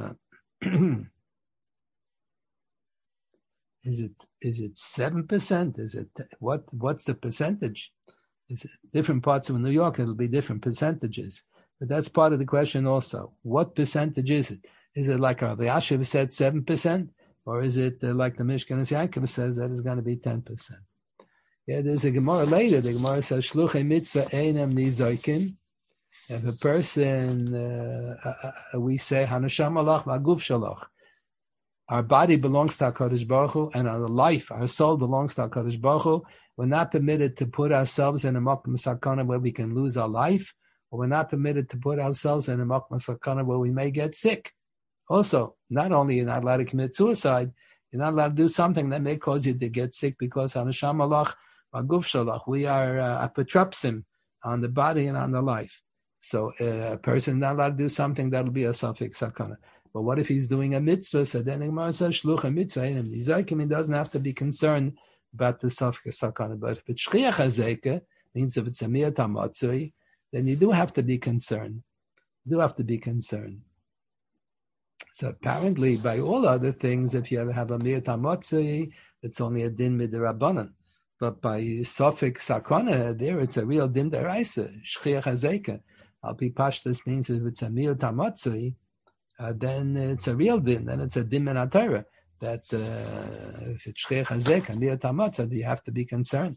Is it 7%? Is it what's the percentage? Is it different parts of New York? It'll be different percentages. But that's part of the question also. What percentage is it? Is it like Rabbi Ashiv said 7%? Or is it like the Mishkan Yaakov says that it's going to be 10%? Yeah, there's a Gemara later. The Gemara says, Shluchei mitzvah einam nizoikim. If a person, we say, Hanasham alach v'aguf shalach. Our body belongs to HaKadosh Baruch Hu, and our life, our soul belongs to HaKadosh Baruch Hu. We're not permitted to put ourselves in a makom sakana where we can lose our life, or we're not permitted to put ourselves in a makom sakana where we may get sick. Also, not only you're not allowed to commit suicide, you're not allowed to do something that may cause you to get sick, because Hanasham alach v'aguf shalach, we are apotropsim on the body and on the life. So a person is not allowed to do something that will be a suffix sakana. But what if he's doing a mitzvah? So then the Gemara says, shluch a mitzvah, and he doesn't have to be concerned about the suffix sakana. But if it's shchiach hazeka, means if it's a miyat hamatzui, then you do have to be concerned. You do have to be concerned. So apparently, by all other things, if you ever have a miyat hamatzui, it's only a din midrabanan. But by suffix sakana, there it's a real din deraisa, shchiach hazeka. Alpi pashtus means if it's a miyat hamatzui, then it's a real din. Then it's a din min HaTorah. That if it's shchiach hazek and miyat hamatzah, you have to be concerned.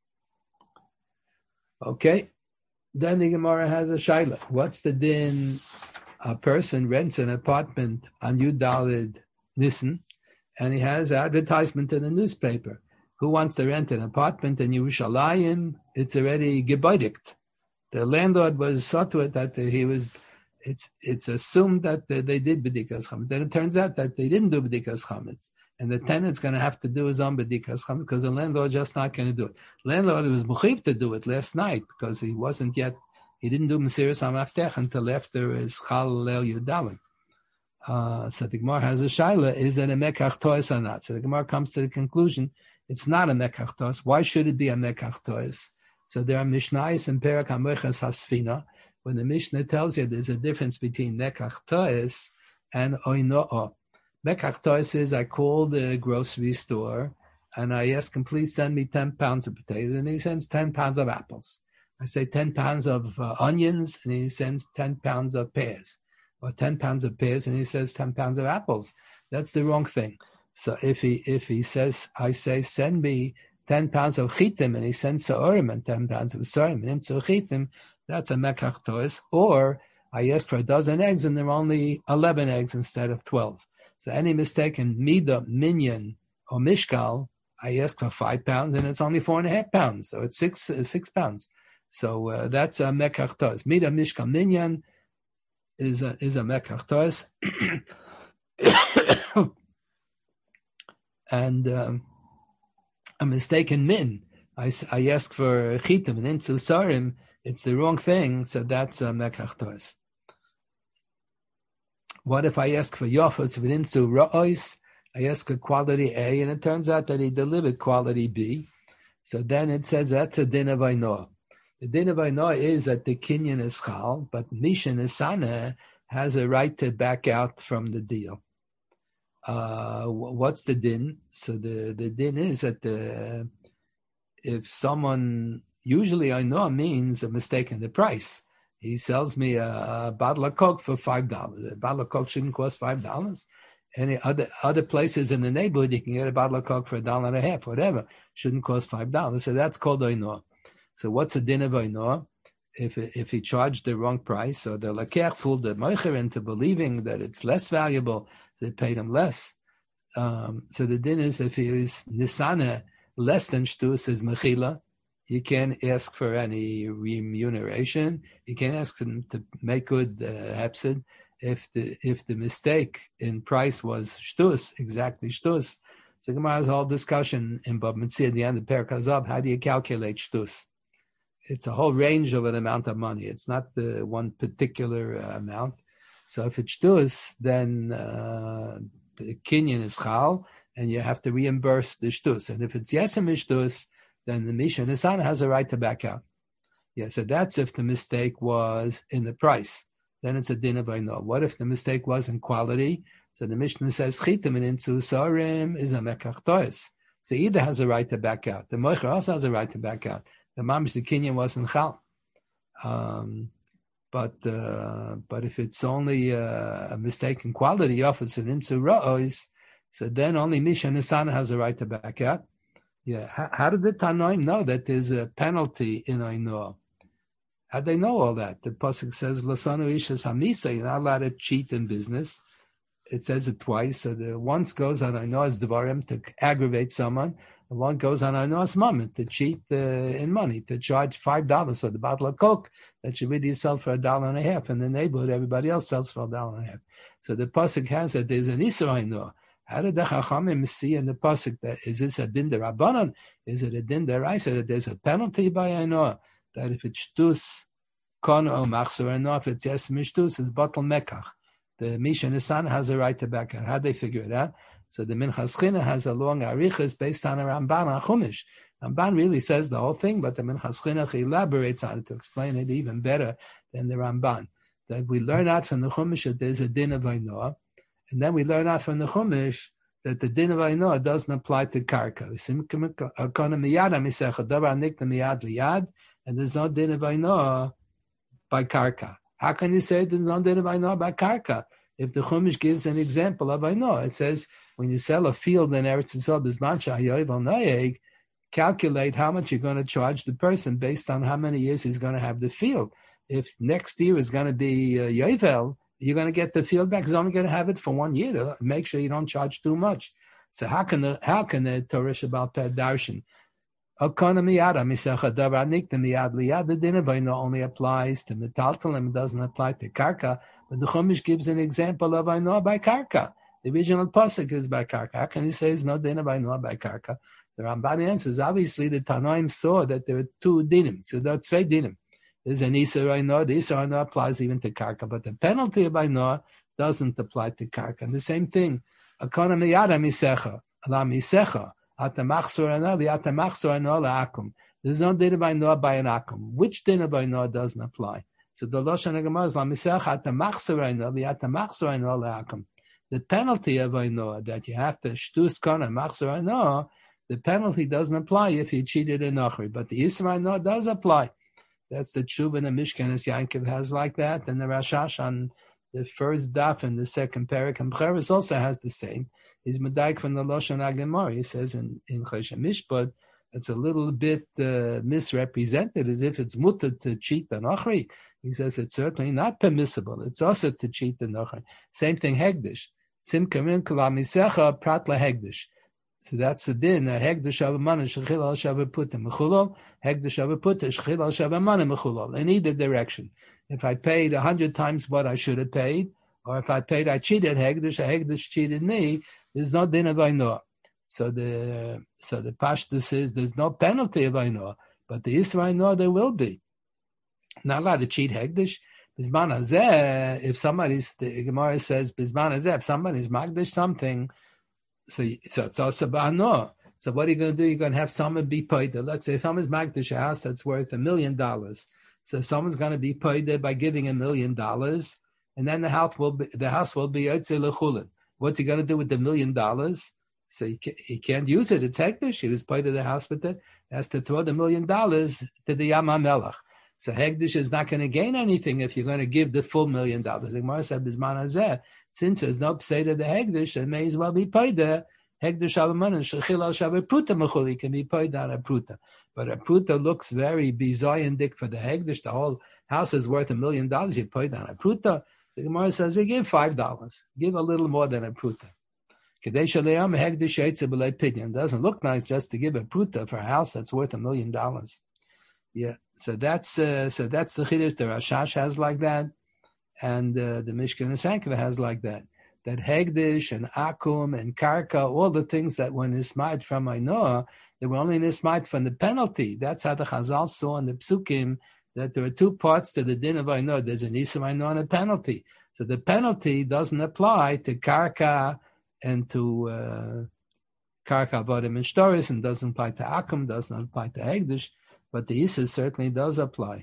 Okay. Then the Gemara has a shaila. What's the din? A person rents an apartment on Yud Daled Nissen, and he has advertisement in the newspaper. Who wants to rent an apartment in Yerushalayim? It's already gebodikt. The landlord was saw to it that he was. It's assumed that they did b'dikas chametz. Then it turns out that they didn't do b'dikas chametz, and the tenant's going to have to do his own b'dikas chametz because the landlord just not going to do it. Landlord was mechiv to do it last night because he didn't do Mesiras HaMaftech until after his Chal Leil Yudalim. So the Gemara has a shaila: is it a mekach tois or not? So the Gemara comes to the conclusion it's not a mekach tois. Why should it be a mekach tois? So there are Mishnayos and Perak HaMoiches HaSfina. When the Mishnah tells you there's a difference between mekach tois and oino'o. Mekach tois is I call the grocery store and I ask him, please send me 10 pounds of potatoes, and he sends 10 pounds of apples. I say 10 pounds of onions, and he sends 10 pounds of pears. Or 10 pounds of pears, and he says 10 pounds of apples. That's the wrong thing. So if he says, I say, send me 10 pounds of chitim, and he sends sa'orim and 10 pounds of sa'orim, and him to chitim, that's a mekach tois. Or I ask for a dozen eggs, and there are only 11 eggs instead of 12. So any mistake in mida, minyan, or mishkal, I ask for 5 pounds, and it's only 4.5 pounds. So it's 6 pounds. So that's a mekach tois. Mida, mishkal, minyan is a mekach tois. And a mistaken min. I ask for chitim and into sarim. It's the wrong thing, so that's a mekach tois. What if I ask for yofos v'nimtzu ra'os? I ask for quality A, and it turns out that he delivered quality B. So then it says that's a din of ainoah. The din of ainoah is that the kinyan is chal, but misha nesana has a right to back out from the deal. What's the din? So the din is that if someone, usually ainoah means a mistake in the price. He sells me a bottle of Coke for $5. A bottle of Coke shouldn't cost $5. Any other places in the neighborhood, you can get a bottle of Coke for $1.50, whatever. Shouldn't cost $5. So that's called oinoah. So what's the din of oinoah? If he charged the wrong price, or the lakeach fooled the moicher into believing that it's less valuable, they paid him less. So the din is if he is nisana less than shtus is mechila, you can't ask for any remuneration. You can't ask him to make good hepsid. If the mistake in price was shtus, exactly shtus. So Gemara's whole discussion in Bab Metzia at the end of Perek Hazav, how do you calculate shtus? It's a whole range of an amount of money. It's not the one particular amount. So if it's shtus, then the kinyan is chal, and you have to reimburse the shtus. And if it's yesem shtus, then the Misha Nisana has a right to back out. Yeah, so that's if the mistake was in the price. Then it's a din of ainoah. What if the mistake was in quality? So the Mishnah says, chitim and intu sarim is a mekach tois. So either has a right to back out. The moicher also has a right to back out. The mamish, the kinyan wasn't chal. But if it's only a mistake in quality, offers an imtzu ra'os, so then only Misha Nisana has a right to back out. Yeah. How did the Tanoim know that there's a penalty in Ainoah? How'd they know all that? The pasuk says, "Lasanu ishas hamisa." You're not allowed to cheat in business. It says it twice. So the once goes on Ainoah's devarim to aggravate someone, and one goes on Ainoah's moment to cheat in money, to charge $5 for the bottle of Coke that you really sell for $1.50. In the neighborhood, everybody else sells for $1.50. So the pasuk has that there's an Isra Ainoah. How did the Chachamim see in the pasuk that is this a din derabanan? Is it a din deraisa that there's a penalty by Ainoah? That if it's shtus, kon o machzor, and if it's yes mishtus, it's batal mekach. The Misha Nisan has a right to back out. How'd they figure it out? So the Minchas China has a long arichas based on a Ramban on Chumash. Ramban really says the whole thing, but the Minchas China elaborates on it to explain it even better than the Ramban. That we learn out from the Chumash that there's a din of Ainoah, and then we learn out from the Chumash that the din of Ainoah doesn't apply to karka. And there's no din of Ainoah by karka. How can you say there's no din of Ainoah by karka? If the Chumash gives an example of Ainoah, it says when you sell a field in Eretz Yisrael, Bizman Sha'yoiv al Noyeg, calculate how much you're going to charge the person based on how many years he's going to have the field. If next year is going to be Yovel, you're going to get the field back. He's only going to have it for 1 year to make sure you don't charge too much. So how can the Torah Shabbat Peh darshan? The din of Ainoah only applies to metaltalim, it doesn't apply to karka. But the Chumash gives an example of Ainoah by karka. The original pasuk is by karka. How can he say there's no din of Ainoah by karka? The Ramban answers, obviously the Tanoim saw that there are two dinim. So there are two dinim. There's an Isser Ainoah. The Isser Ainoah applies even to karka. But the penalty of Ainoah doesn't apply to karka. And the same thing, Akona miyada misecha, ala misecha. There's no din of Ainoah by an akum. Which din of Ainoah doesn't apply? So the Lashon HaGemara is the penalty of Ainoah that you have to shtus kana machzor Ainoah. The penalty doesn't apply if you cheated in Nachri, but the Yisra Ainoah does apply. That's the Tshuva and the Mishkan as Yankov has like that, and the Rashash on the first daf and the second parak and Bcheres also has the same. He's medaik from the Lashon HaGemara. He says in Choshen Mishpat, it's a little bit misrepresented as if it's mutter to cheat the Nachri. He says it's certainly not permissible. It's also to cheat the Nachri. Same thing, Hegdish. Simka min kala misecha prat la Hegdish. So that's the din. Hegdish avaman shechil al shavaputa mechulol. Hegdish avaputa shechil al shavaman mechulol. In either direction. If I paid 100 times what I should have paid, or if I cheated Hegdish cheated me, there's no din of Ainoah. So the Pashtus is there's no penalty of Ainoah, but the Yisra Ainoah there will be. Not allowed to cheat Hegdish. Bizman hazeh, if somebody's, the Gemara says Bizman hazeh, if somebody's magdish something, so it's also ba'anoah. So what are you going to do? You're going to have someone be paid. Let's say someone's magdish a house that's worth $1 million. So someone's going to be paid by giving $1 million, and then the house will be yotzei lechulin. What's he going to do with the $1 million? So he can't use it. It's hekdesh. He was paid of the house, but he has to throw the $1 million to the Yam HaMelech. So hekdesh is not going to gain anything if you're going to give the full $1 million. The Gemara said, "Bizman hazeh," since there's no psei to the hekdesh, it may as well be paid there. Hekdesh alaman and shechil al shaver pruta mechuli can be paid on a pruta, but a pruta looks very bizayandik for the hekdesh. The whole house is worth $1 million. You paid on a pruta. The Gemara says, "You give $5. Give a little more than a pruta." It doesn't look nice just to give a pruta for a house that's worth $1 million. Yeah, so that's the chiddush. The Rashash has like that, and the Mishkan Sankva has like that. That Hegdish and Akum and Karka, all the things that were nismait from Ainoah, they were only nismait from the penalty. That's how the Chazal saw in the Psukim that there are two parts to the din of Ainoah. There's an Isam Ainoah and a penalty. So the penalty doesn't apply to Karka and to Karka Avodim and Shtoris, and doesn't apply to Akum, does not apply to Hegdish, but the Isam certainly does apply.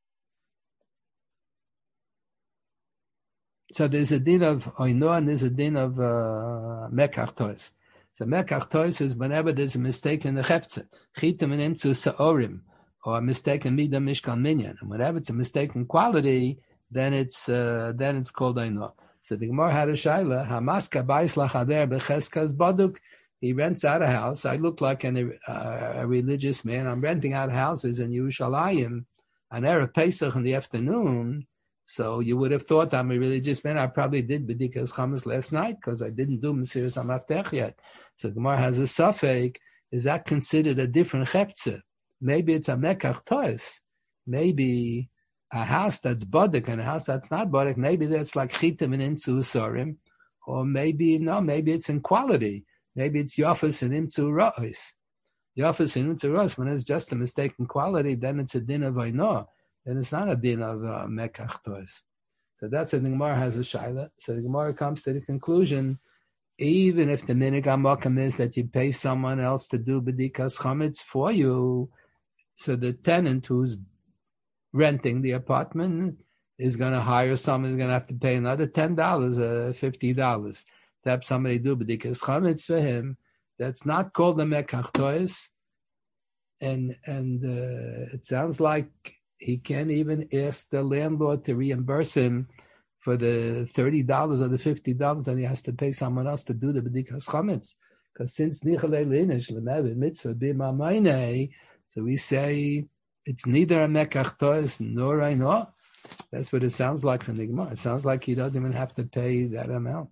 So there's a din of Ainoah and there's a din of Mekach Tois. So Mekach Tois is whenever there's a mistake in the Cheptzah, Chitim and Imtzu Sa'orim, or a mistake in Midah Mishkan Minyan. And whenever it's a mistake in quality, then it's called Aino. So the Gemara had a shaila. Hamaska bais lachader becheskas baduk. He rents out a house. I look like a religious man. I'm renting out houses in Yerushalayim on Erev Pesach in the afternoon. So you would have thought I'm a religious man. I probably did B'dikas Chametz last night because I didn't do Mesiras HaMaftech yet. So Gemara has a suffix. Is that considered a different cheptze? Maybe it's a mekach tois. Maybe a house that's bodek and a house that's not bodek. Maybe that's like chitim and imtzu usarim. Or maybe it's in quality. Maybe it's yafas and imtzu ra'os. Yafas and imtzu ra'os, when it's just a mistake in quality, then it's a din of aino. Then it's not a din of mekach tois. So that's what the Gemara has a shaila. So the Gemara comes to the conclusion, even if the minig hamakam is that you pay someone else to do b'dikas chametz for you, so the tenant who's renting the apartment is going to hire someone, is going to have to pay another $10, $50 to have somebody do b'dikas chametz for him. That's not called a mekach tois, and it sounds like he can't even ask the landlord to reimburse him for the $30 or the $50 that he has to pay someone else to do the b'dikas chametz. Because since nichalei leinish lemev mitzvah b'mamayne, so we say it's neither a mekach tois nor a no. That's what it sounds like from the Gemara. It sounds like he doesn't even have to pay that amount.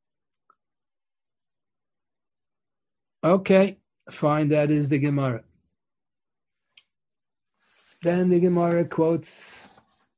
Okay, fine. That is the Gemara. Then the Gemara quotes.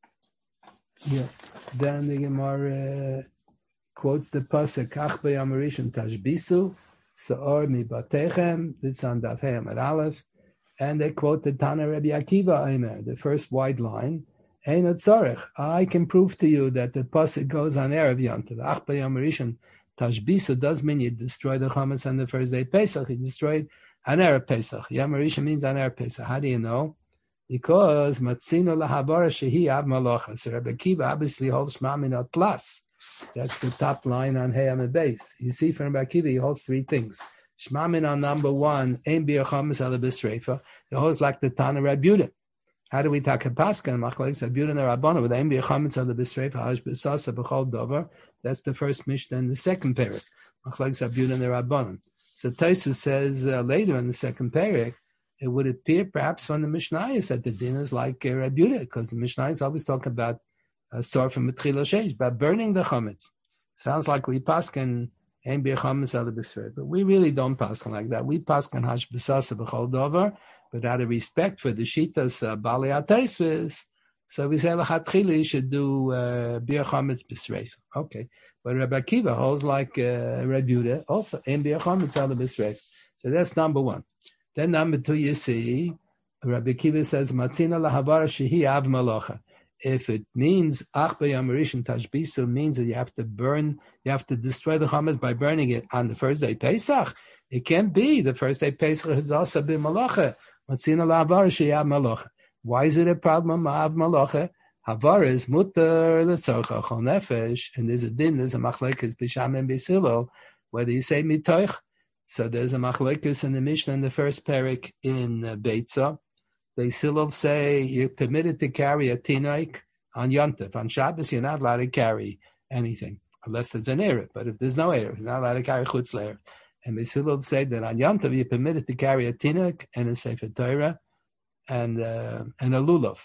Then the Gemara quotes the pasuk Ach b'yam rishon tashbisu sa'or mibatechem. It's on Daf Hey Amud Aleph, and they quote the Tana Rabbi Akiva Aimer, the first wide line. Eino tzorech. I can prove to you that the pasuk goes on Erev Yontiv. Ach b'yam rishon tashbisu does mean you destroy the chametz on the first day Pesach. You destroyed on Erev Pesach. Yam rishon means on Erev Pesach. How do you know? Because Matzino lahabara shehi av malacha. So Rabbi Akiva obviously holds Shema Minot plus. That's the top line on Hey Amud Beis. You see from Rabbi Akiva, he holds three things. Shema Minot number one, ein bi'achamis ala b'sreifa. He holds like the Tana Rabbi Yehuda. How do we talk a pascha? Machlekes Rabbi Yehuda and the Rabbana with ein bi'achamis ala b'sreifa hash b'sasa b'chol dover. That's the first Mishnah and the second parak. Machlekes Rabbi Yehuda and the Rabbana. So Tosfos says later in the second parak, it would appear perhaps from the Mishnayos that the din is like Rabbi Yehuda, because the Mishnayos always talk about sor from Mitchila Sheish, about burning the chametz. Sounds like we paskin ein b'chametz ala b'sreifa, but we really don't paskin like that. We paskin hash b'sasa b'chol dover, but out of respect for the shitas Balei HaTosfos, so we say l'chatchila you should do b'chametz b'sreifa. Okay, but Rabbi Akiva holds like Rabbi Yehuda, also ein b'chametz ala b'sreifa. So that's number one. Then number two, you see, Rabbi Akiva says, Matzina lahavara shehi av malacha. If it means ach b'yam rishon tashbisu means that you have to burn, you have to destroy the chametz by burning it on the first day Pesach. It can't be. The first day Pesach is also b'malacha. malacha. Matzina lahavara shehi av malacha. Why is it a problem of malacha? Havara is mutar l'tzorcha chol nefesh, and there's a din, there's a machlekes b'sham and b'silo, whether you say mitoich. So there's a machlekes in the Mishnah in the first parak in Beitza. They still say you're permitted to carry a tinoik on Yontif. On Shabbos, you're not allowed to carry anything unless there's an erev. But if there's no erev, you're not allowed to carry chutz l'erev. And they still say that on Yontif, you're permitted to carry a tinoik and a sefer Torah and a lulav.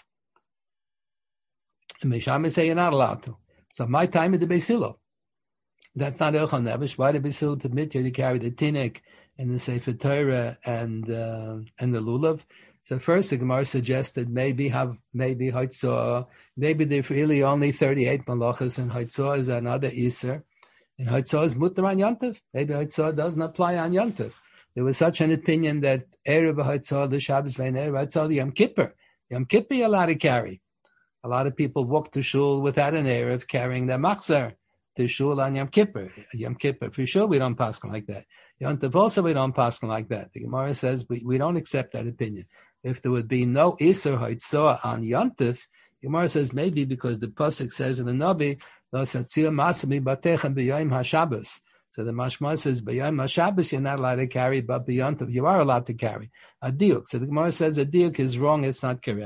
And Meshama say you're not allowed to. So my time at the Beis Hillel. That's not Ochel Nevesh. Why did Beis Hillel permit you to carry the Tinik and the Sefer Torah and the Lulav? So first, the Gemara suggested maybe Haitzah, maybe there's really only 38 malachas, and Haitzah is another Iser, and Haitzah is mutar on Yontif. Maybe Haitzah doesn't apply on Yontif. There was such an opinion that Erev Haitzah, the Shabbos vein Erev Haitzah, the Yom Kippur you're allowed to carry. A lot of people walk to shul without an Erev carrying their machzor to shul on Yom Kippur. Yom Kippur, for sure, we don't paskin like that. Yom Tov also, we don't paskin like that. The Gemara says we don't accept that opinion. If there would be no Iser Haitzah on Yom Tov, the Gemara says maybe because the pasuk says in the Navi, Lo satzir masami batechem b'yom haShabbos. So the Mashma says b'yom haShabbos you're not allowed to carry, but b'yom Tov you are allowed to carry a diuk. So the Gemara says a diuk is wrong; it's not correct.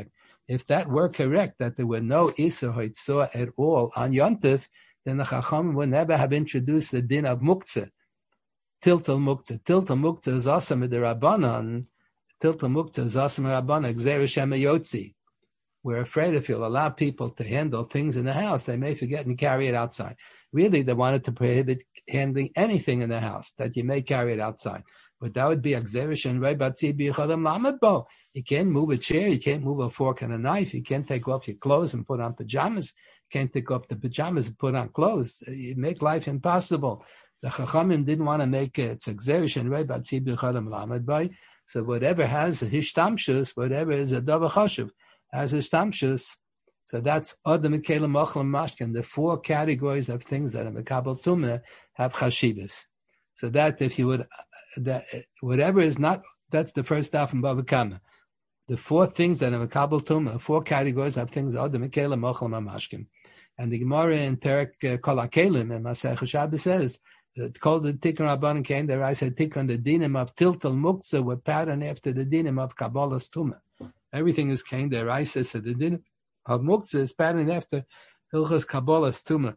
if that were correct, that there were no Isser Hoitzah at all on Yontif, then the Chacham would never have introduced the din of Muktzah. Tiltal Muktzah. Tiltal Muktzah is awesome with the Rabbanan. Tiltal Muktzah is awesome with Rabbanan. Gzeir Shem Yotzi. We're afraid if you'll allow people to handle things in the house, they may forget and carry it outside. Really, they wanted to prohibit handling anything in the house, that you may carry it outside. But that would be Gzeir Shem Batzi B'Yichadam Lamed Bo. You can't move a chair, you can't move a fork and a knife, you can't take off your clothes and put on pajamas, you can't take off the pajamas and put on clothes. You make life impossible. The Chachamim didn't want to make it. It's Gzeir Shem Batzi B'Yichadam Lamed Bo. So whatever has a hishtamshus, whatever is a davar chashuv, has a hishtamshus. So that's Adam Mikelim Ochlam Mashkin. The 4 categories of things that are Mekabel Tumah have chashivas. So that if you would, that whatever is not, that's the first daf in Bava Kama. The 4 things that are Mekabel Tumah, 4 categories of things are Adam Mikelim Ochlam Mashkin. And the Gemara in Perek Kol HaKelim in Masech Shabbos says, it's called the Tikkun Rabbanan Kain. There I said Tikkun, the dinim of Tiltal Muktzah were patterned after the dinim of Kabbalah's Tumah. Everything is Kain. There I said, so the dinim of Muktzah is patterned after Hilchas Kabbalah's Tumah.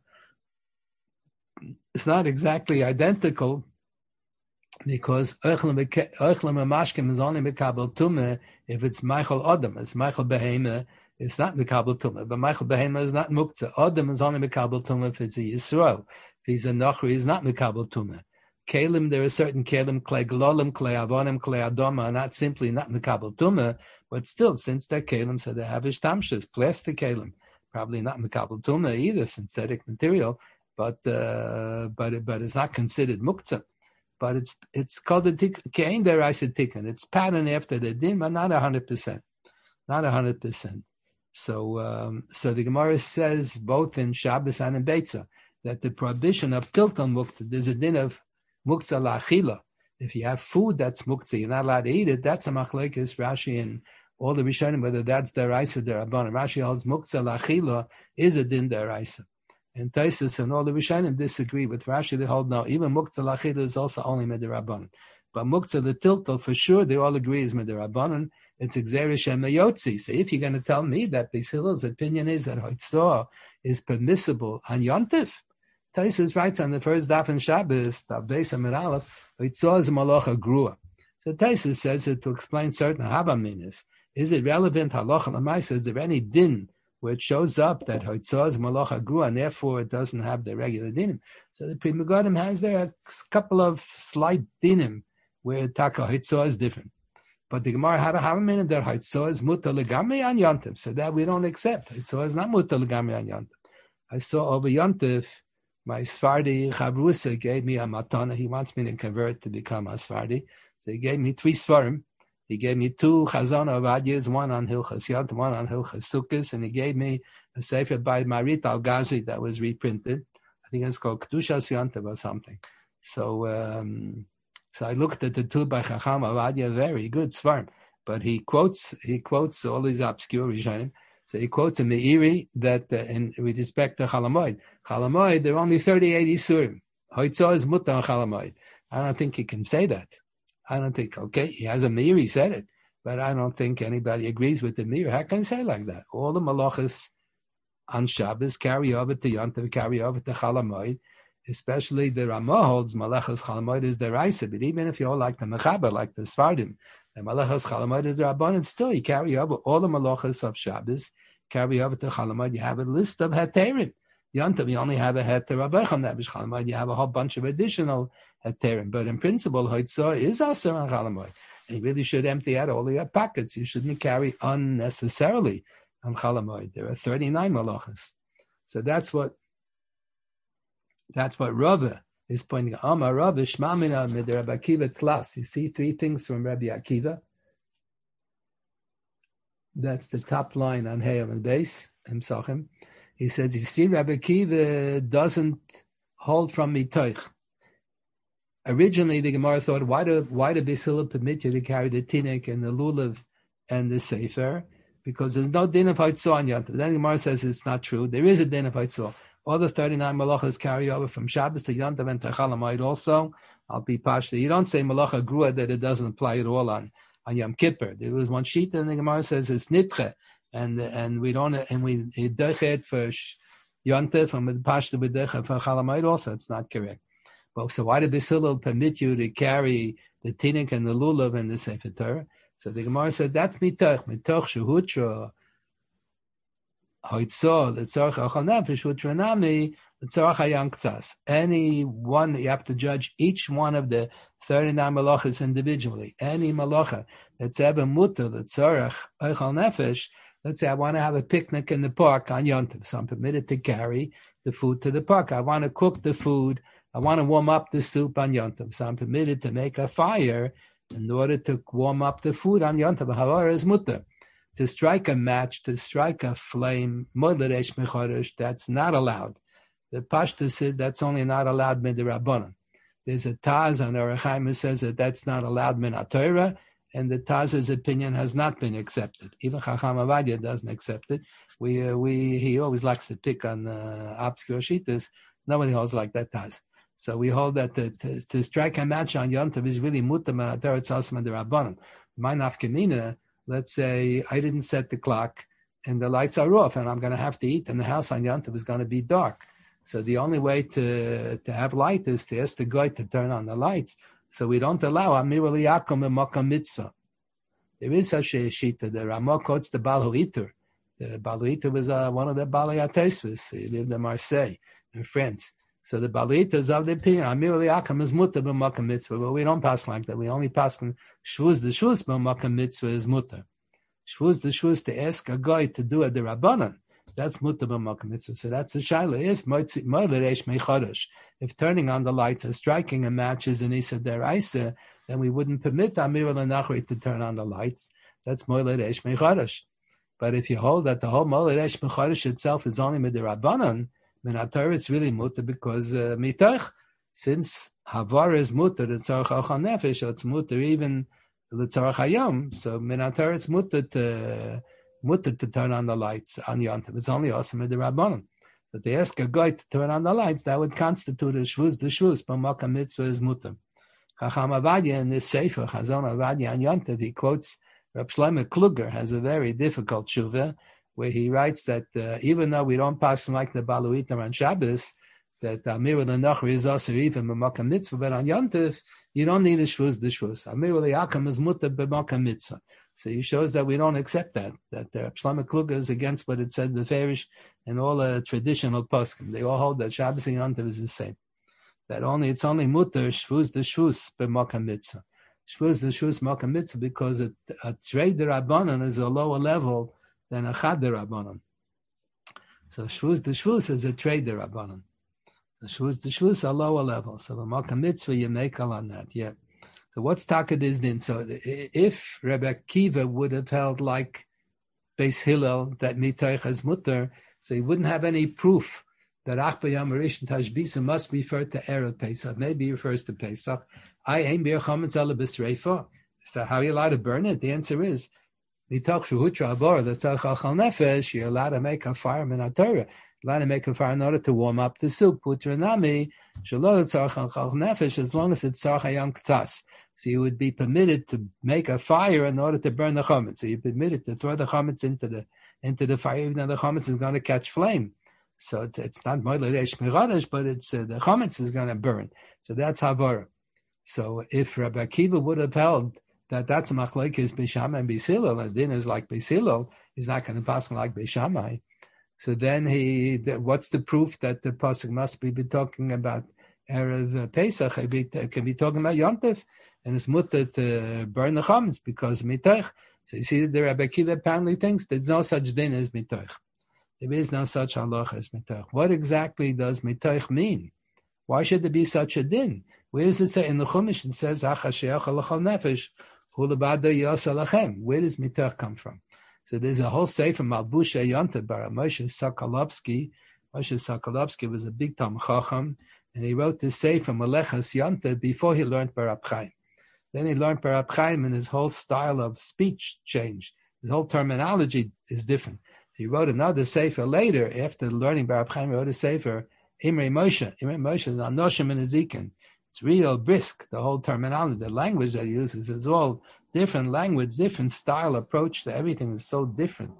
It's not exactly identical because Oichlam Mashkim is only Mekabel Tumah if it's Michael Adam. It's Michael Behema. It's not Mekabel Tumah, but Michael Behema is not Muktzah. Adam is only Mekabel Tumah if it's a Yisrael. If he's a Nochri, he's not Mekabel Tumah. Kalim, there are certain Kalim, Klei Glolim, Klei Avonim, Klei Adoma, are not simply not Mekabel Tumah, but still, since they're Kalim, so they have Ishtamshas, plastic Kalim. Probably not Mekabel Tumah either, synthetic material, but it's not considered Muktzah. But it's called the Kain der Reise Tikkun. It's patterned after the din, but not 100%. Not 100%. So the Gemara says both in Shabbos and in Beitza that the prohibition of tiltal muktzah, there's a din of muktzah la'achila. If you have food that's muktzah, you're not allowed to eat it. That's a machlekes Rashi and all the Rishonim, whether that's deraisa derabbanan. Rashi holds muktzah la'achila is a din deraisa. And Taisus and all the Rishonim disagree with Rashi. They hold no, even muktzah la'achila is also only medirabbanan. But muktzah l'tiltal, for sure, they all agree is medirabbanan. It's Gzeir Shem Yotzi. So if you're going to tell me that Beis Hillel's opinion is that Hoitzah is permissible on Yontif, Taisus writes on the first daf in Shabbos, daf Beis Amud Aleph, Hoitzah is Malacha Grua. So Taisus says it to explain certain Havaminas. Is it relevant halacha l'maisa? Is there any din where it shows up that Hoitzah is Malacha Grua and therefore it doesn't have the regular dinim? So the Pri Megadim has there a couple of slight dinim where Taka Hoitzah is different. But the Gemara had a Havamina that Hoitzah is mutar legamri on Yontif, so that we don't accept. Hoitzah is not mutar legamri on Yontif. I saw over Yontif, my Sfardi Chavrusa gave me a matana. He wants me to convert to become a Sfardi. So he gave me 3 Sfarim. He gave me 2 Chazon Ovadias, one on Hilchas Yontif, one on Hilchas Sukkos, and he gave me a Sefer by Marit Al-Ghazi that was reprinted. I think it's called Kedushas Yontif or something. So I looked at the 2 by Chacham Ovadia, very good svarim. But he quotes all these obscure Rishonim. So he quotes a Meiri that with respect to Chalamoid. Chalamoid, there are only 38 Isurim. Hoitzah is mutar on Chalamoid. I don't think he can say that. I don't think, okay, he has a Meiri, said it. But I don't think anybody agrees with the Meiri. How can he say like that? All the malachas on Shabbos carry over to Yontif, carry over to Chalamoid. Especially the Ramah holds Malachas Chalamoid is the Raisa, but even if you all like the Mechaber, like the Sfardim, the Malachas Chalamoid is the Rabbanan, still you carry over all the Malachas of Shabbos, carry over to Chalamoid, you have a list of Heterim. Yontav, you only have a Heter of Echam Nebish Chalamoid, you have a whole bunch of additional Heterim, but in principle, Hoitzah is Aser on Chalamoid, and you really should empty out all of your pockets. You shouldn't carry unnecessarily on Chalamoid. There are 39 Malachas. So that's what Rava is pointing out. Amar Rava Shmamina mid Rabbi Akiva class. You see 3 things from Rabbi Akiva. That's the top line on Hayam and base. Himsachim. He says, you see, Rabbi Akiva doesn't hold from mitoich. Originally, the Gemara thought, why do Beis Hillel permit you to carry the tinik and the lulav and the sefer? Because there's no din of Hoitzah on Yontif. Then the Gemara says it's not true. There is a din of Hoitzah. All the 39 malachas carry over from Shabbos to Yontif and to Chalamoid also. I'll be pashta. You don't say malacha grua that it doesn't apply at all on Yom Kippur. There was one sheet and the Gemara says it's nitche. and we don't, and we dechet for Yontif and with Pashta with dechet for Chalamayid also. It's not correct. But so why did Beis Hillel permit you to carry the tinik and the lulav and the Sefer Torah? So the Gemara said that's mitoch shehutra hoitzor letzorach achal nefesh hutra nami letzorach hayam ktsas. Any one, you have to judge each one of the 39 malachas individually. Any malacha that's ever mutter letzorach achal nefesh. Let's say I want to have a picnic in the park on Yontif, so I'm permitted to carry the food to the park. I want to cook the food. I want to warm up the soup on Yontif, so I'm permitted to make a fire in order to warm up the food on Yontif. However, is mutter. To strike a match, to strike a flame, moderesh mechoresh, that's not allowed. The Pashta says that's only not allowed midirabbanan. There's a Taz on Orach Chaim who says that that's not allowed min HaTorah, and the Taz's opinion has not been accepted. Even Chacham Avadia doesn't accept it. He always likes to pick on obscure shittas. Nobody holds like that Taz. So we hold that to strike a match on Yontav is really mutam and atar it's also midirabbanan. My nafkamina, let's say I didn't set the clock and the lights are off and I'm going to have to eat and the house on Yontav is going to be dark. So the only way to have light is to ask the guy to turn on the lights. So we don't allow Amir Yakum and Makam Mitzvah. There is such a shita. The Ramah quotes the Baal Huiter. The Baal Huiter was one of the Balei HaTosfos. He lived in Marseille, in France. So the Baal Huiter is of the opinion Amir Yakum is mutter b'Makam Mitzvah, but we don't pass like that. We only pass on Shvuz the Shvuz b'Makam Mitzvah is mutter. Shvuz the Shvuz to ask a guy to do a derabbanan. That's mutter b'Makam Mitzvah. So that's the shaila. If turning on the lights or striking a match is an Isa deraisa, then we wouldn't permit Amir al-Nachri to turn on the lights. That's Moiled Eish Mechadosh. But if you hold that the whole Moiled Eish Mechadosh itself is only midirabbanan, min HaTorah it's really mutter because mitoch, since Havar is mutter, the tzarech achal nefesh, so it's mutter even the tzarech hayom. So min HaTorah it's mutter to turn on the lights on Yontav. It's only also midirabbanan. So they ask a guy to turn on the lights, that would constitute a shvuz. The shvuz, but Makam Mitzvah is mutter. Chacham Avadia in this Sefer, Chazon Avadia on Yontav, he quotes Reb Shlomo Kluger, has a very difficult shuvah, where he writes that even though we don't pass like the Baal Huiter on Shabbos, that Amir al-Nachri is also even b'Makam Mitzvah, but on Yontav, you don't need a shvuz, the shvuz. Amir al-Yakum is mutter b'Makam Mitzvah. So he shows that we don't accept that Shlomo Kluger is against what it says beferish and all the traditional poskim. They all hold that Shabbos and Yontav is the same. That it's only mutter shvuz the shvuz b'Makam Mitzvah. Shvuz the shvuz Makam Mitzvah because a trade derabbanan is a lower level than a chad derabbanan. So shvuz the shvuz is a trade derabbanan. So shvuz the shvuz is a lower level. So the Makam Mitzvah you make on that, yeah. So what's taka this din? So if Rebbe Akiva would have held like Beis Hillel that mitoch is mutter, so he wouldn't have any proof that Achba Yom Rishon Tashbisa must refer to Erev Pesach. Maybe he refers to Pesach. I aim bir chametz ala b'sreifa. So how are you allowed to burn it? The answer is mitoch shehutra abor l'tzarech achal nefesh. You're allowed to make a fire min HaTorah. Allowed to make a fire in order to warm up the soup. Putra nami shelo l'tzarech achal nefesh as long as it's tzarech hayam k'tas. So you would be permitted to make a fire in order to burn the chametz. So you're permitted to throw the chametz into the fire, even though the chametz is going to catch flame. So it's not moiled eish mechadosh, but it's the chametz is going to burn. So that's havara. So if Rabbi Akiva would have held that that's a machlokes Beis Shammai and Beis Hillel, and din is like Beis Hillel, he's not going to pass like Beis Shammai. So then what's the proof that the pasuk must be talking about Erev Pesach? It can be talking about Yontif, and it's mutter to burn the chametz because mitoch. So you see, the Rabbi Akiva apparently thinks there's no such din as mitoch. There is no such halacha as mitoch. What exactly does mitoch mean? Why should there be such a din? Where does it say in the Chumash? It says nefesh nefesh. Where does mitoch come from? So there's a whole sefer Malbusha Yontav Bar Moshe Sokolovsky. Moshe Sokolovsky was a big Talmid Chacham, and he wrote this sefer Melechas Yontav before he learned Bar Rab Chaim. Then he learned Bar Rab Chaim, and his whole style of speech changed. His whole terminology is different. He wrote another sefer later after learning Bar Rab Chaim. He wrote a sefer Imrei Moshe. Imrei Moshe is Anoshim and Ezekin. It's real brisk. The whole terminology, the language that he uses is all different language, different style, approach to everything is so different.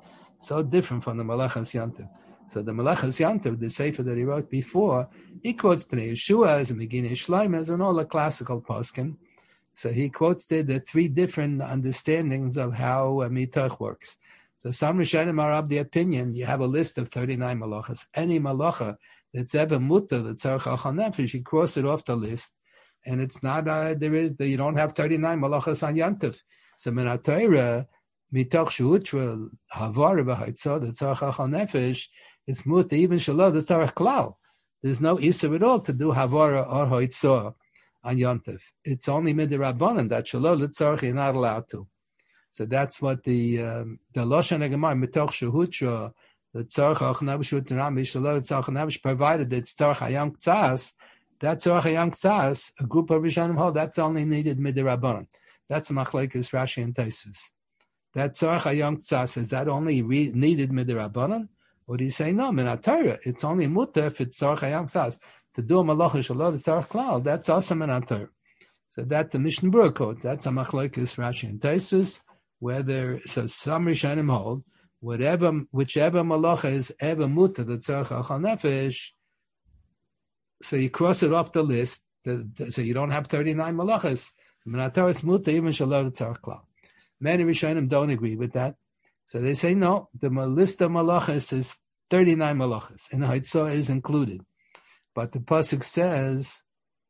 So different from the Malachas Yantiv. So the Malachas Yantiv, the Sefer that he wrote before, he quotes Pnei Yeshua as a Meginei Shleimas and all the classical poskim. So he quotes there the three different understandings of how mitoch works. So some Rishonim are of the opinion you have a list of 39 malachas. Any malacha that's ever mutter, the tzarech achal nefesh, you cross it off the list, and it's not you don't have 39 malachas on yantiv. So min Torah mitoch shehutra havara b'haitzah the tzarech achal nefesh, it's mutter even shalom the tzarech klal. There's no issur at all to do havara or haitzah on Yontif. It's only midirabbanan that shalom l'tzarech you're not allowed to. So that's what the Lashon HaGemara mitoch shehutra the tzarech achnavish u'teram shalom tzarech achnavish provided that it's tzarech hayam k'tzas. That tzarech hayam k'tzas, a group of Rishonim hold that's only needed midirabbanan. That's machlekes Rashi and Tosfos. That tzarech hayam k'tzas is that only needed midirabbanan? Or do you say no? Min Torah it's only mutter if it's tzarech hayam k'tzas. To do a malacha shalom tzarech klal, that's also min Torah. So that the Mishnah Berurah quote, that's a machlokes Rashi and Tosfos. So some Rishonim hold whichever malacha is ever mutter the tzarech achal nefesh. So you cross it off the list. So you don't have 39 malachas. Min Torah it's mutter even shalom tzarech klal. Many Rishonim don't agree with that. So they say no. The list of malachas is 39 malachas, and haitzah is included. But the pasuk says,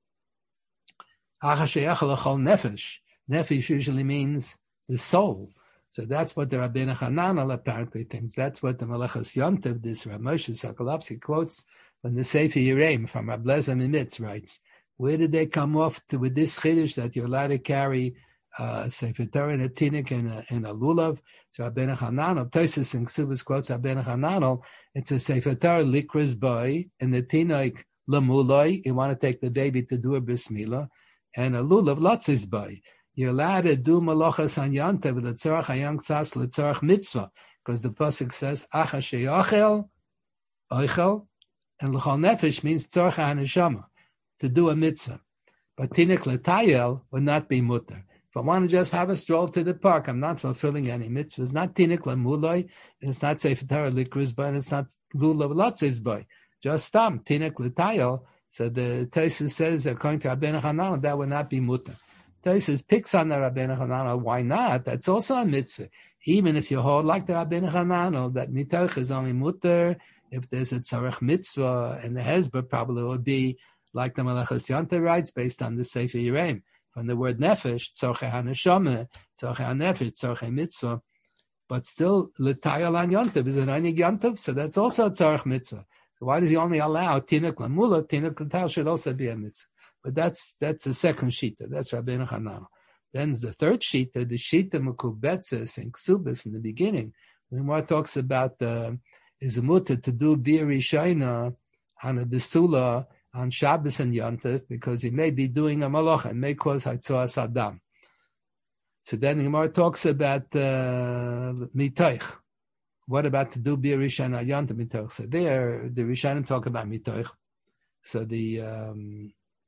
nefesh. Nefesh usually means the soul. So that's what the Rabbeinu Hananel apparently thinks. That's what the Malachas Yontiv, this Rav Moshe Sokolowski quotes from the Sefer Yereim, from Rav Lezer Mimitz writes. Where did they come off with this chiddush that you're allowed to carry Sefer Torah and a tinik and a lulav? So Rabbeinu Hananel, Tosfos and Ksubas quotes Rabbeinu Hananel, it's a Sefer Torah likras boy, and the tinik lamuloi, you want to take the baby to do a bris milah, and a lulav lotzis boy. You're allowed to do malachas on yantiv with the tzarech hayam k'tzas l'tzarech mitzvah, because the pasuk says acha she'achel oichel, and l'chol nefesh means tzarech haneshama, to do a mitzvah. But tinik l'tayel would not be mutter. If I want to just have a stroll to the park, I'm not fulfilling any mitzvahs. It's not tinik l'muloi, and it's not sefer Torah likras boy, and it's not lulav lotzis boy. Just stam tinik l'tayel. So the Tosfos says, according to Rabbeinu Hananel, that would not be mutter. Tosfos picks on the Rabbeinu Hananel. Why not? That's also a mitzvah. Even if you hold like the Rabbeinu Hananel, that mitoch is only mutter if there's a tzarech mitzvah, and the hezbollah probably would be like the Malachas Yontiv writes based on the Sefer Yereim from the word nefesh, tzorchei haneshama, tzorchei hanefesh, tzorchei mitzvah. But still, l'tayel an Yontiv is an onig Yontiv, so that's also a tzarech mitzvah. So why does he only allow tinuk lamula? Tinuk l'tayel should also be a mitzvah. But that's the second shita. That's Rabbeinu Hananel. Then the third shita, the shita mekubetzes and ksubas in the beginning. The Gemara talks about is a mutter to do bir rishayna on a besula on Shabbos and Yontif because he may be doing a malacha and may cause hatzoas adam. So then the Gemara talks about mitoich. What about to do bir rishayna Yontif mitoich? So there the Rishonim talk about mitoich. So the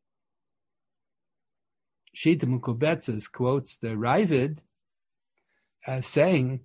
Shita Mukubetzes quotes the Ravid as saying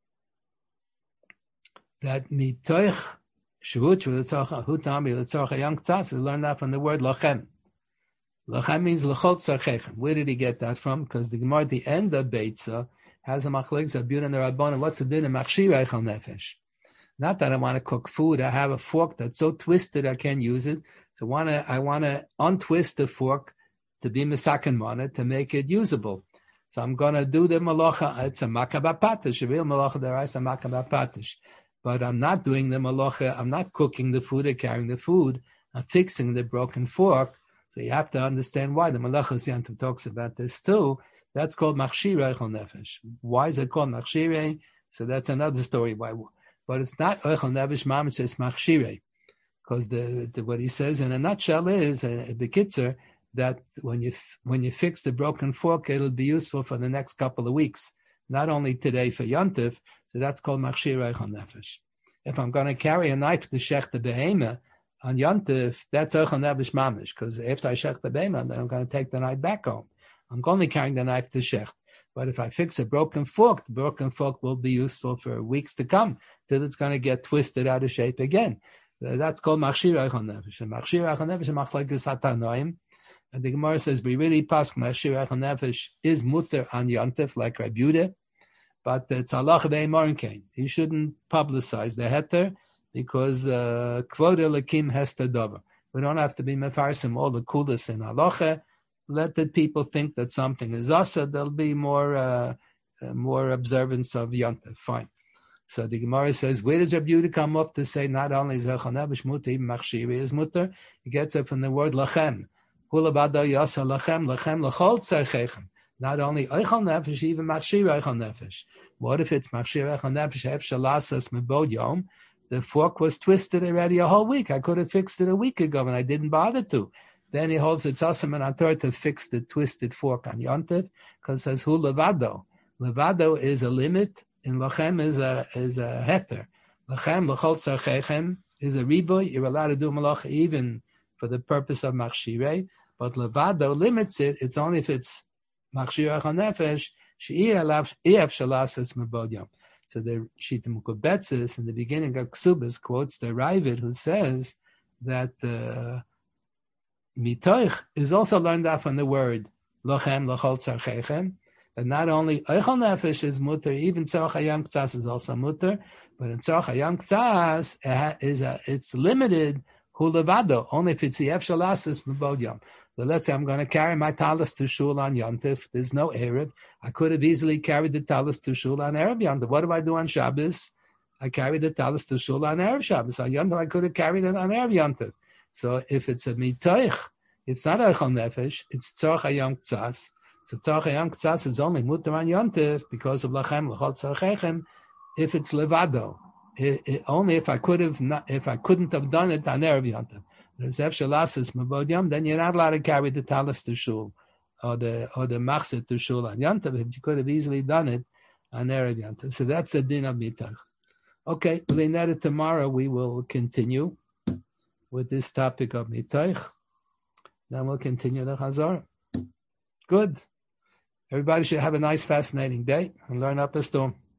that mitoich shehutra l'tzarech hutami l'tzarech hayam k'tzas. We learned that from the word lachem. Lachem means l'chol tzarchechem. Where did he get that from? Because the Gemara at the end of Beitza has a machlekes of Abiyud and the Rabbanan. What's the din of machshirei chol nefesh? Not that I want to cook food. I have a fork that's so twisted I can't use it. So I want to untwist the fork to be misaken on it, to make it usable. So I'm going to do the malacha. It's a makabah patish, a real malacha there is a makabah patish. But I'm not doing the malacha. I'm not cooking the food or carrying the food. I'm fixing the broken fork. So you have to understand why the Malachas Yantiv talks about this too. That's called machshirei chol nefesh. Why is it called machshirei? So that's another story why. But it's not chol nefesh mamish, it's machshirei. Because what he says in a nutshell is, bekitzer, that when you fix the broken fork, it'll be useful for the next couple of weeks, not only today for Yontif. So that's called machshirei chol nefesh. If I'm going to carry a knife to shech the behema on Yontif, that's chol nefesh mamish, because after I shech the behema, then I'm going to take the knife back home. I'm only carrying the knife to shecht. But if I fix a broken fork, the broken fork will be useful for weeks to come till it's going to get twisted out of shape again. That's called machshir eichel nefesh. And machshir eichel nefesh is machlekes hatanoim. And the Gemara says we really pass machshir eichel nefesh is mutter on yontif like Reb Yehuda, but it's halach ve'emorin kain. You shouldn't publicize the heter because kvod elikim hester dover. We don't have to be mefarsim all the kulas in halacha. Let the people think that something is asa. There'll be more observance of yontif. Fine. So the Gemara says, where does Reb Yehuda come up to say not only is eichel nefesh mutter, even machshir is mutter? He gets it from the word lachem. Hulabado yasa lachem lechol tzarchechem. Not only eichel nefesh, even machshir eichel nefesh. What if it's machshir eichel nefesh efshar lasas mebod yom? The fork was twisted already a whole week. I could have fixed it a week ago, and I didn't bother to. Then he holds it's awesome and ator to fix the twisted fork on yontif, because it says hu levado. Levado is a limit, and lachem is a heter. Lachem lechol tzarchechem is a riboy. You're allowed to do malacha even for the purpose of machshirei, but levado limits it. It's only if it's machshir eichel nefesh she'ef shalasas mebod yom. So the Shita Mukubetzis in the beginning of Ksubas quotes the Ravid who says that mitoich is also learned off on the word lochem lochol tzarchechem. That not only eichel nefesh is mutter, even tzarach hayam k'tzas is also mutter, but in tzarach hayam k'tzas it's limited hu levado, only if it's the ef shalasas mebod yom. So let's say I'm going to carry my talis to shul on Yontif. There's no Erev. I could have easily carried the talis to shul on Erev Yontif. What do I do on Shabbos? I carry the talis to shul on Erev Shabbos. On Yontif, I could have carried it on Erev Yontif. So if it's a mitoich, it's not eichel nefesh, it's tzarach hayam k'tzas. So tzarach hayam k'tzas is only mutter on Yontif because of lachem, lechol tzarchechem, if it's levado. Only if I couldn't have done it on Erev Yontif. Then you're not allowed to carry the talis to shul or the machzit to shul on Yantav if you could have easily done it on Erev Yantav. So that's the din of mitach. Okay, tomorrow we will continue with this topic of mitach. Then we'll continue the Chazar. Good. Everybody should have a nice, fascinating day and learn up a storm.